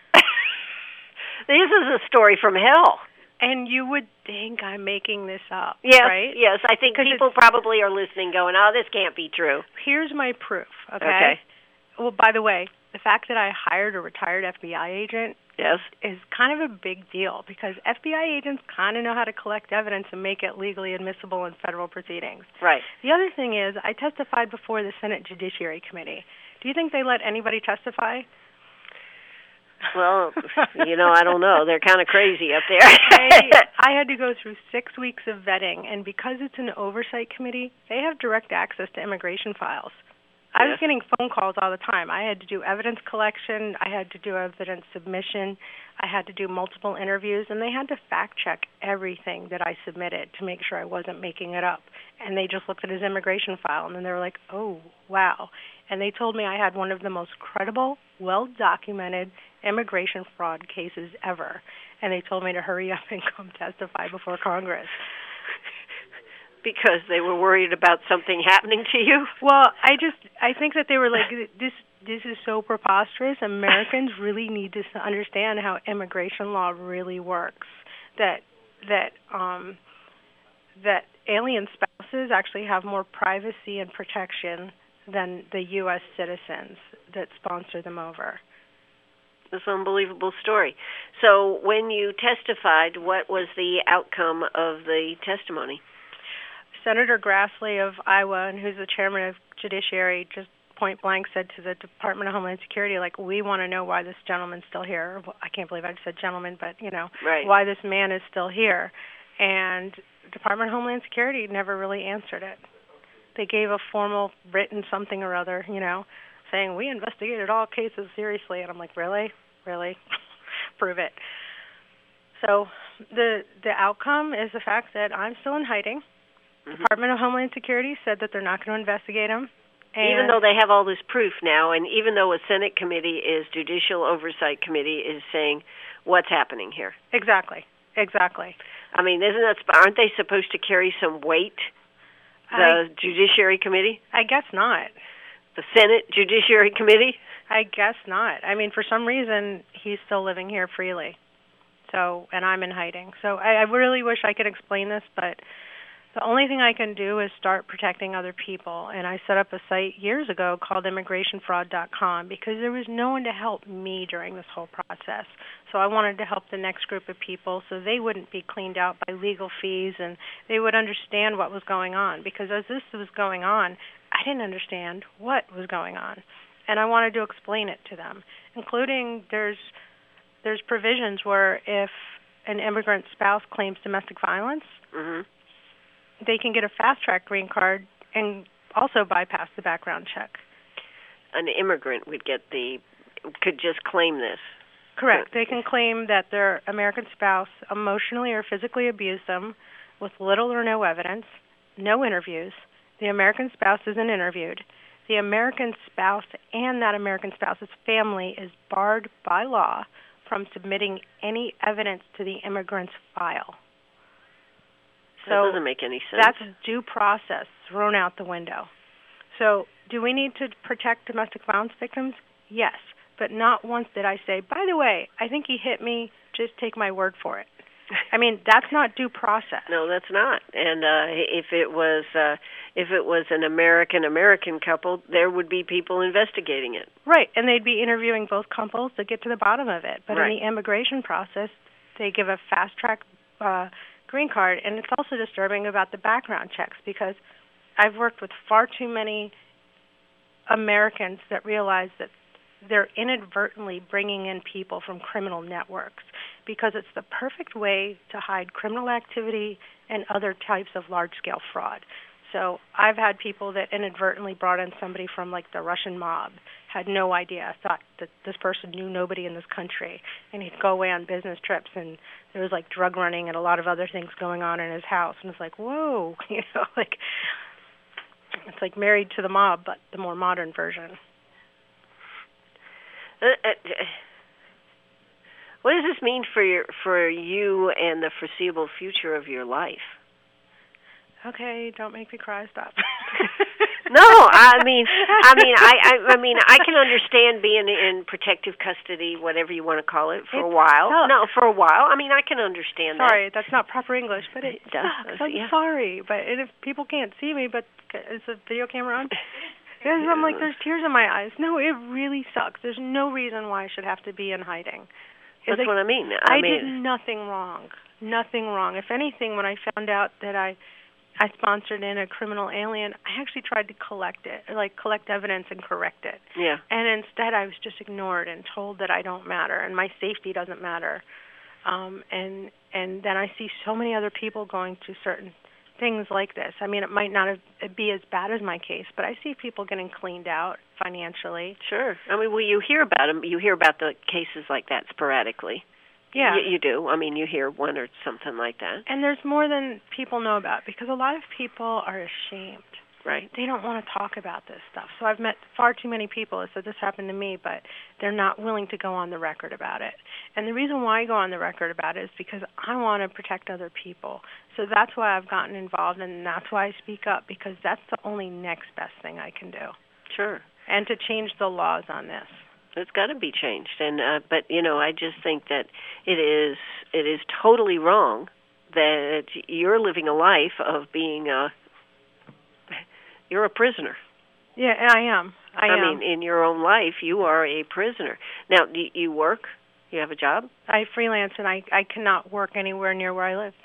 This is a story from hell. And you would think I'm making this up, yes, right? Yes, I think people probably are listening going, oh, this can't be true. Here's my proof, okay? Okay. Well, by the way, the fact that I hired a retired F B I agent yes. is kind of a big deal because F B I agents kind of know how to collect evidence and make it legally admissible in federal proceedings. Right. The other thing is I testified before the Senate Judiciary Committee. Do you think they let anybody testify? Well, you know, I don't know. They're kind of crazy up there. I, I had to go through six weeks of vetting, and because it's an oversight committee, they have direct access to immigration files. I yeah. was getting phone calls all the time. I had to do evidence collection. I had to do evidence submission. I had to do multiple interviews, and they had to fact-check everything that I submitted to make sure I wasn't making it up. And they just looked at his immigration file, and then they were like, oh, wow. And they told me I had one of the most credible, well-documented immigration fraud cases ever. And they told me to hurry up and come testify before Congress. Because they were worried about something happening to you? Well, I just, I think that they were like, this this is so preposterous. Americans really need to understand how immigration law really works. That, that, um, that alien spouses actually have more privacy and protection than the U S citizens that sponsor them over. This unbelievable story. So when you testified, what was the outcome of the testimony? Senator Grassley of Iowa, and who's the chairman of Judiciary, just point blank said to the Department of Homeland Security, like, we want to know why this gentleman's still here. Well, I can't believe I said gentleman, but, you know, right. why this man is still here. And Department of Homeland Security never really answered it. They gave a formal written something or other, you know, saying, we investigated all cases seriously. And I'm like, really? Really? Prove it. So the the outcome is the fact that I'm still in hiding. Mm-hmm. Department of Homeland Security said that they're not going to investigate him. And even though they have all this proof now, and even though a Senate committee is, Judicial Oversight Committee is saying, what's happening here? Exactly. Exactly. I mean, isn't that, aren't they supposed to carry some weight, the I, Judiciary Committee? I guess not. The Senate Judiciary Committee? I guess not. I mean, for some reason, he's still living here freely. So, and I'm in hiding. So I, I really wish I could explain this, but the only thing I can do is start protecting other people. And I set up a site years ago called immigration fraud dot com because there was no one to help me during this whole process. So I wanted to help the next group of people so they wouldn't be cleaned out by legal fees and they would understand what was going on. Because as this was going on, I didn't understand what was going on. And I wanted to explain it to them, including there's there's provisions where if an immigrant spouse claims domestic violence, mm-hmm. they can get a fast-track green card and also bypass the background check. An immigrant would get the, could just claim this. Correct. They can claim that their American spouse emotionally or physically abused them with little or no evidence, no interviews. The American spouse isn't interviewed. The American spouse and that American spouse's family is barred by law from submitting any evidence to the immigrant's file. So that doesn't make any sense. That's due process thrown out the window. So do we need to protect domestic violence victims? Yes, but not once did I say, by the way, I think he hit me, just take my word for it. I mean, that's not due process. No, that's not. And uh, if it was uh, if it was an American American couple, there would be people investigating it. Right, and they'd be interviewing both couples to get to the bottom of it. But right. in the immigration process, they give a fast track uh, green card, and it's also disturbing about the background checks, because I've worked with far too many Americans that realize that they're inadvertently bringing in people from criminal networks, because it's the perfect way to hide criminal activity and other types of large-scale fraud. So I've had people that inadvertently brought in somebody from, like, the Russian mob, had no idea, thought that this person knew nobody in this country, and he'd go away on business trips, and there was, like, drug running and a lot of other things going on in his house, and it's like, whoa, you know, like, it's like Married to the Mob, but the more modern version. Uh, uh, what does this mean for your, for you and the foreseeable future of your life? Okay, don't make me cry. Stop. No, I mean, I mean, I, I, I mean, I can understand being in protective custody, whatever you want to call it, for it's a while. tough. No, for a while. I mean, I can understand sorry, that. Sorry, that's not proper English, but it, it does. sucks. I'm yeah. sorry, but if people can't see me, but is the video camera on? Because I'm like, there's tears in my eyes. No, it really sucks. There's no reason why I should have to be in hiding. That's like, what I mean. I, I mean, did nothing wrong. Nothing wrong. If anything, when I found out that I I sponsored in a criminal alien, I actually tried to collect it, like collect evidence and correct it. Yeah. And instead I was just ignored and told that I don't matter and my safety doesn't matter. Um, and and then I see so many other people going through certain things like this. I mean, it might not have, be as bad as my case, but I see people getting cleaned out financially. Sure. I mean, well, you hear about them. You hear about the cases like that sporadically. Yeah. You, you do. I mean, you hear one or something like that. And there's more than people know about, because a lot of people are ashamed. Right. They don't want to talk about this stuff. So I've met far too many people that said this happened to me, but they're not willing to go on the record about it. And the reason why I go on the record about it is because I want to protect other people. So that's why I've gotten involved, and that's why I speak up, because that's the only next best thing I can do. Sure. And to change the laws on this. It's got to be changed, and uh, but you know, I just think that it is it is totally wrong that you're living a life of being a you're a prisoner. Yeah, I am. I, I am. mean, in your own life, you are a prisoner. Now, do you work? You have a job? I freelance, and I I cannot work anywhere near where I live.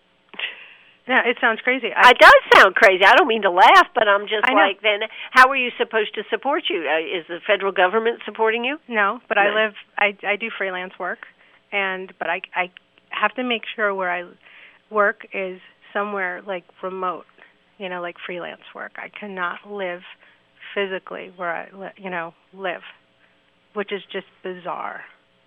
Yeah, it sounds crazy. I, it does sound crazy. I don't mean to laugh, but I'm just I like, know. then how are you supposed to support you? Uh, is the federal government supporting you? No, but no. I live. I I do freelance work, and but I I have to make sure where I work is somewhere like remote, you know, like freelance work. I cannot live physically where I li- you know live, which is just bizarre.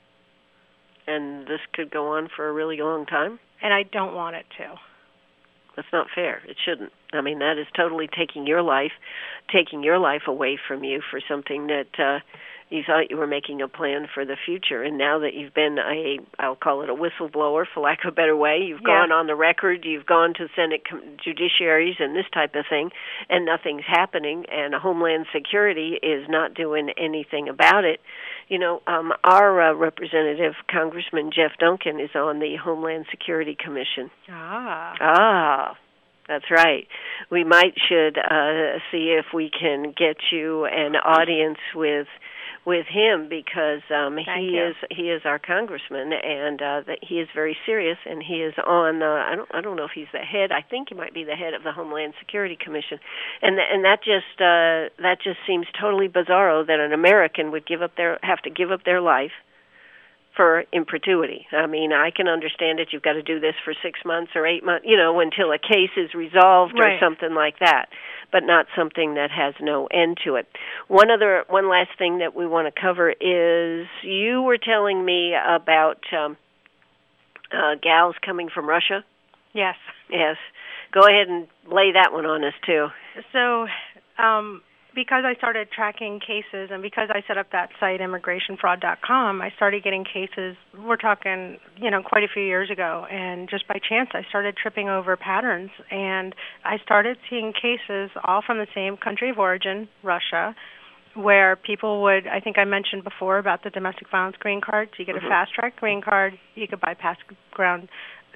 And this could go on for a really long time. And I don't want it to. That's not fair. It shouldn't. I mean, that is totally taking your life, taking your life away from you for something that uh, you thought you were making a plan for the future. And now that you've been a, I'll call it a whistleblower, for lack of a better way, you've yeah. gone on the record, you've gone to Senate com- judiciaries and this type of thing, and nothing's happening, and Homeland Security is not doing anything about it. You know, um, our uh, representative, Congressman Jeff Duncan, is on the Homeland Security Commission. Ah. Ah, that's right. We might should uh, see if we can get you an audience with with him, because um, he you. is he is our congressman, and uh, that he is very serious, and he is on. Uh, I don't I don't know if he's the head. I think he might be the head of the Homeland Security Commission, and th- and that just uh, that just seems totally bizarro that an American would give up their have to give up their life for in perpetuity. I mean, I can understand it. You've got to do this for six months or eight months, you know, until a case is resolved right. or something like that, but not something that has no end to it. One other, one last thing that we want to cover is you were telling me about um, uh, gals coming from Russia. Yes. Yes. Go ahead and lay that one on us, too. So, um, because I started tracking cases, and because I set up that site, immigration fraud dot com, I started getting cases, we're talking, you know, quite a few years ago, and just by chance I started tripping over patterns, and I started seeing cases all from the same country of origin, Russia, where people would, I think I mentioned before about the domestic violence green cards, you get mm-hmm. a fast-track green card, you could bypass ground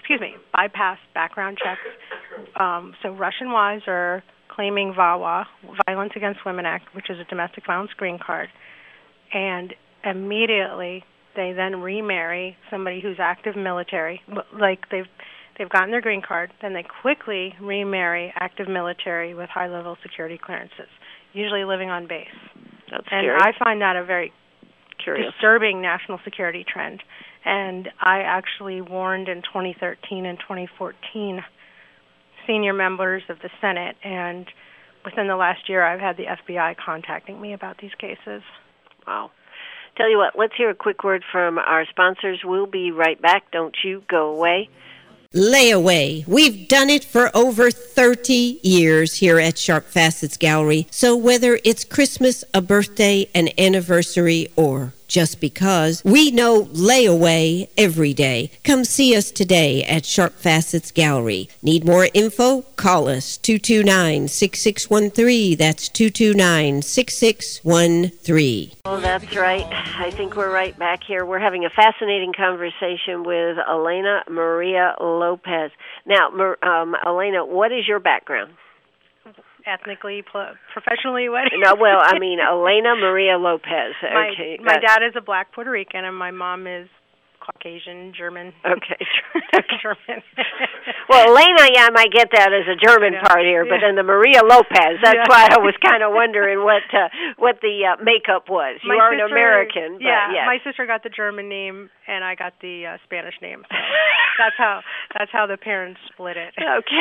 excuse me, bypass background checks. Um, so Russian wives are claiming VAWA, Violence Against Women Act, which is a domestic violence green card, and immediately they then remarry somebody who's active military, like they've they've gotten their green card, then they quickly remarry active military with high-level security clearances, usually living on base. That's and scary. I find that a very Curious. disturbing national security trend. And I actually warned in twenty thirteen and twenty fourteen senior members of the Senate, and within the last year I've had the F B I contacting me about these cases. Wow. Tell you what, let's hear a quick word from our sponsors. We'll be right back. Don't you go away. Layaway. We've done it for over thirty years here at Sharp Facets Gallery. So whether it's Christmas, a birthday, an anniversary, or just because, we know layaway every day. Come see us today at Sharp Facets Gallery. Need more info? Call us two two nine, six six one three. That's two two nine, six six one three. Oh, that's right. I think we're right back here. We're having a fascinating conversation with Elena Maria Lopez. Now, um, Elena, what is your background? Ethnically, professionally, what? No, well, I mean, Elena Maria Lopez. Okay. My, my dad is a black Puerto Rican, and my mom is Caucasian, German. Okay. German. Well, Elena, yeah, I might get that as a German yeah. part here, but yeah. then the Maria Lopez, that's yeah. why I was kind of wondering what uh, what the uh, makeup was. You my are sister, an American, but yeah, yes. my sister got the German name, and I got the uh, Spanish name. So that's how that's how the parents split it. Okay.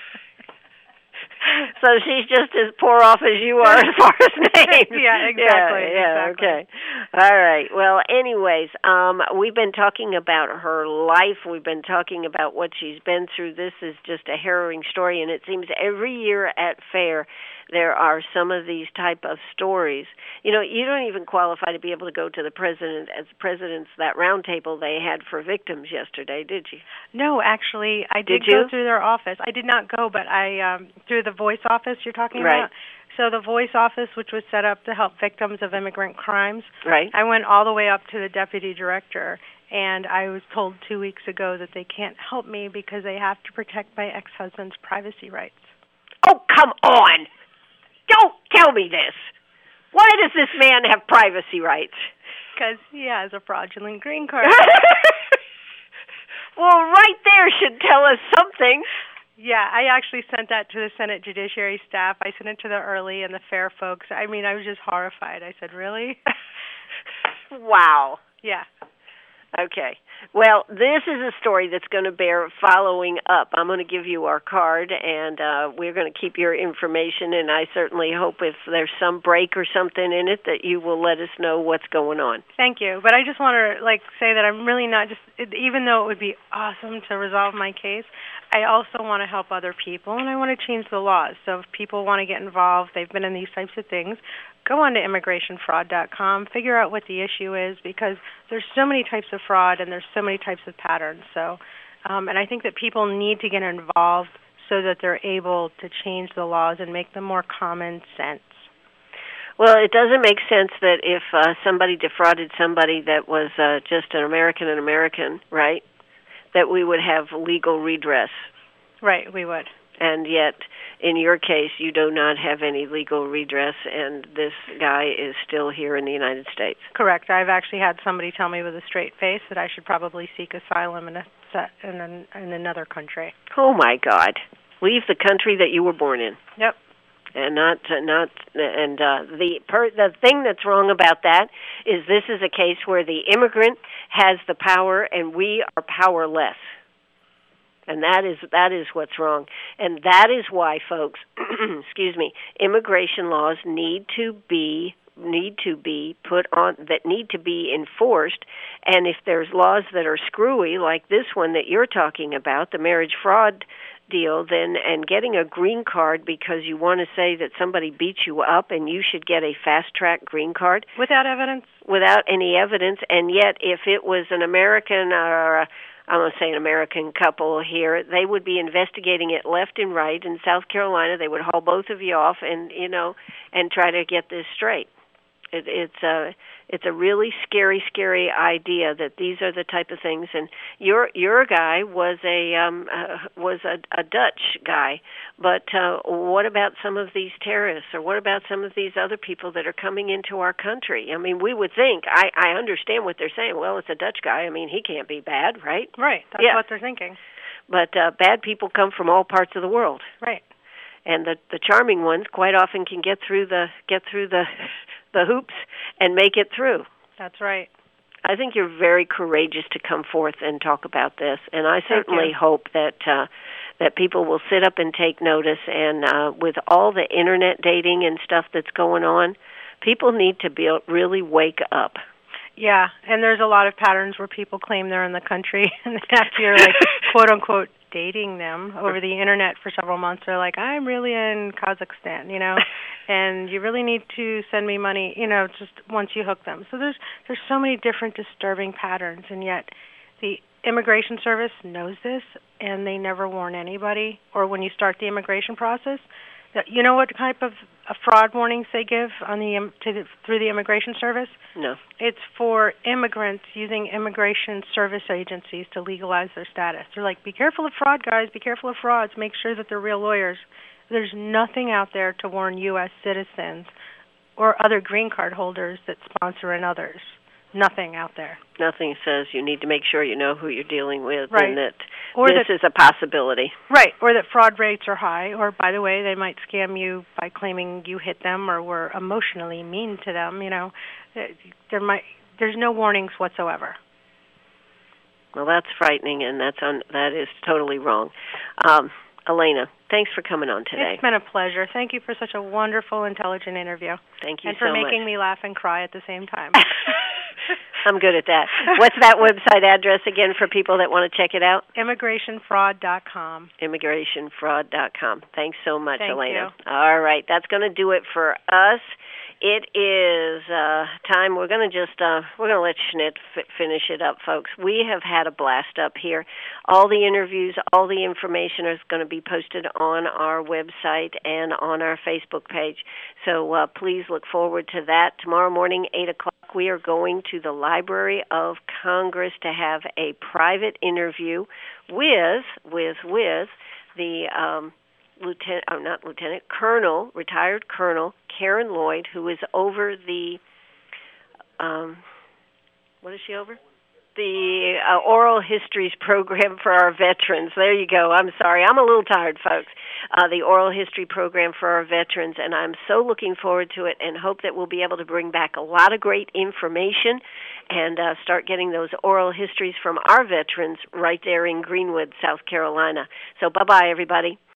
So she's just as poor off as you are as far as names. Yeah, exactly. Yeah, yeah exactly. okay. All right. Well, anyways, um, we've been talking about her life. We've been talking about what she's been through. This is just a harrowing story, and it seems every year at FAIR there are some of these type of stories. You know, you don't even qualify to be able to go to the president as president's that round table they had for victims yesterday, did you? No, actually, I did, did you? go through their office. I did not go, but I um, through the Voice office you're talking right. about. So the Voice office, which was set up to help victims of immigrant crimes, right. I went all the way up to the deputy director, and I was told two weeks ago that they can't help me because they have to protect my ex-husband's privacy rights. Oh, come on! Don't tell me this. Why does this man have privacy rights? Because he has a fraudulent green card. Well, right there should tell us something. Yeah, I actually sent that to the Senate Judiciary staff. I sent it to the Early and the FAIR folks. I mean, I was just horrified. I said, really? Wow. Yeah. Okay. Well, this is a story that's going to bear following up. I'm going to give you our card, and uh, we're going to keep your information, and I certainly hope if there's some break or something in it that you will let us know what's going on. Thank you. But I just want to like say that I'm really not just, even though it would be awesome to resolve my case, I also want to help other people, and I want to change the laws. So if people want to get involved, they've been in these types of things, go on to immigration fraud dot com, figure out what the issue is, because there's so many types of fraud and there's so many types of patterns. So, um, and I think that people need to get involved so that they're able to change the laws and make them more common sense. Well, it doesn't make sense that if uh, somebody defrauded somebody that was uh, just an American and American, right, that we would have legal redress. Right, we would. And yet, in your case, you do not have any legal redress, and this guy is still here in the United States. Correct. I've actually had somebody tell me with a straight face that I should probably seek asylum in a in, an, in another country. Oh my God! Leave the country that you were born in. Yep. And not not and uh, the per, the thing that's wrong about that is this is a case where the immigrant has the power and we are powerless. And that is that is what's wrong. And that is why, folks, excuse me, immigration laws need to be need to be put on that need to be enforced. And if there's laws that are screwy, like this one that you're talking about, the marriage fraud deal, then and getting a green card because you want to say that somebody beat you up and you should get a fast track green card without evidence, without any evidence. And yet, if it was an American or a I'm going to say an American couple here, they would be investigating it left and right. In South Carolina, they would haul both of you off and, you know, and try to get this straight. It, it's a it's a really scary, scary idea that these are the type of things. And your your guy was a um, uh, was a, a Dutch guy, but uh, what about some of these terrorists, or what about some of these other people that are coming into our country? I mean, we would think. I I understand what they're saying. Well, it's a Dutch guy. I mean, he can't be bad, right? Right. That's yeah. what they're thinking. But uh, bad people come from all parts of the world. Right. And the the charming ones quite often can get through the get through the the hoops and make it through. That's right. I think you're very courageous to come forth and talk about this, and I certainly hope that uh, that people will sit up and take notice. And uh, with all the internet dating and stuff that's going on, people need to be really wake up. Yeah, and there's a lot of patterns where people claim they're in the country, and after you're like quote unquote dating them over the internet for several months, they're like, I'm really in Kazakhstan, you know, and you really need to send me money, you know, just once you hook them. So there's there's so many different disturbing patterns, and yet the Immigration Service knows this, and they never warn anybody. Or when you start the immigration process, that you know what type of uh, fraud warnings they give on the, um, to the through the Immigration Service? No. It's for immigrants using immigration service agencies to legalize their status. They're like, be careful of fraud, guys. Be careful of frauds. Make sure that they're real lawyers. There's nothing out there to warn U S citizens or other green card holders that sponsor and others. Nothing out there. Nothing says you need to make sure you know who you're dealing with, right. and that or this that, is a possibility. Right, or that fraud rates are high, or, by the way, they might scam you by claiming you hit them or were emotionally mean to them, you know. There might, there's no warnings whatsoever. Well, that's frightening, and that's un, that is totally wrong. Um, Elena, thanks for coming on today. It's been a pleasure. Thank you for such a wonderful, intelligent interview. Thank you and for so making much. me laugh and cry at the same time. I'm good at that. What's that website address again for people that want to check it out? immigration fraud dot com. immigration fraud dot com. Thanks so much, Thank Elena. You. All right, that's going to do it for us. It is uh, time. We're going to just uh, we're going to let Schnitt f- finish it up, folks. We have had a blast up here. All the interviews, all the information is going to be posted on our website and on our Facebook page. So uh, please look forward to that. Tomorrow morning, eight o'clock, we are going to the Library of Congress to have a private interview with with with the. Um, Lieutenant, oh, not Lieutenant, Colonel, retired Colonel Karen Lloyd, who is over the, um, what is she over? The uh, Oral Histories program for our veterans. There you go. I'm sorry. I'm a little tired, folks. Uh, the Oral History program for our veterans, and I'm so looking forward to it and hope that we'll be able to bring back a lot of great information and uh, start getting those oral histories from our veterans right there in Greenwood, South Carolina. So bye-bye, everybody.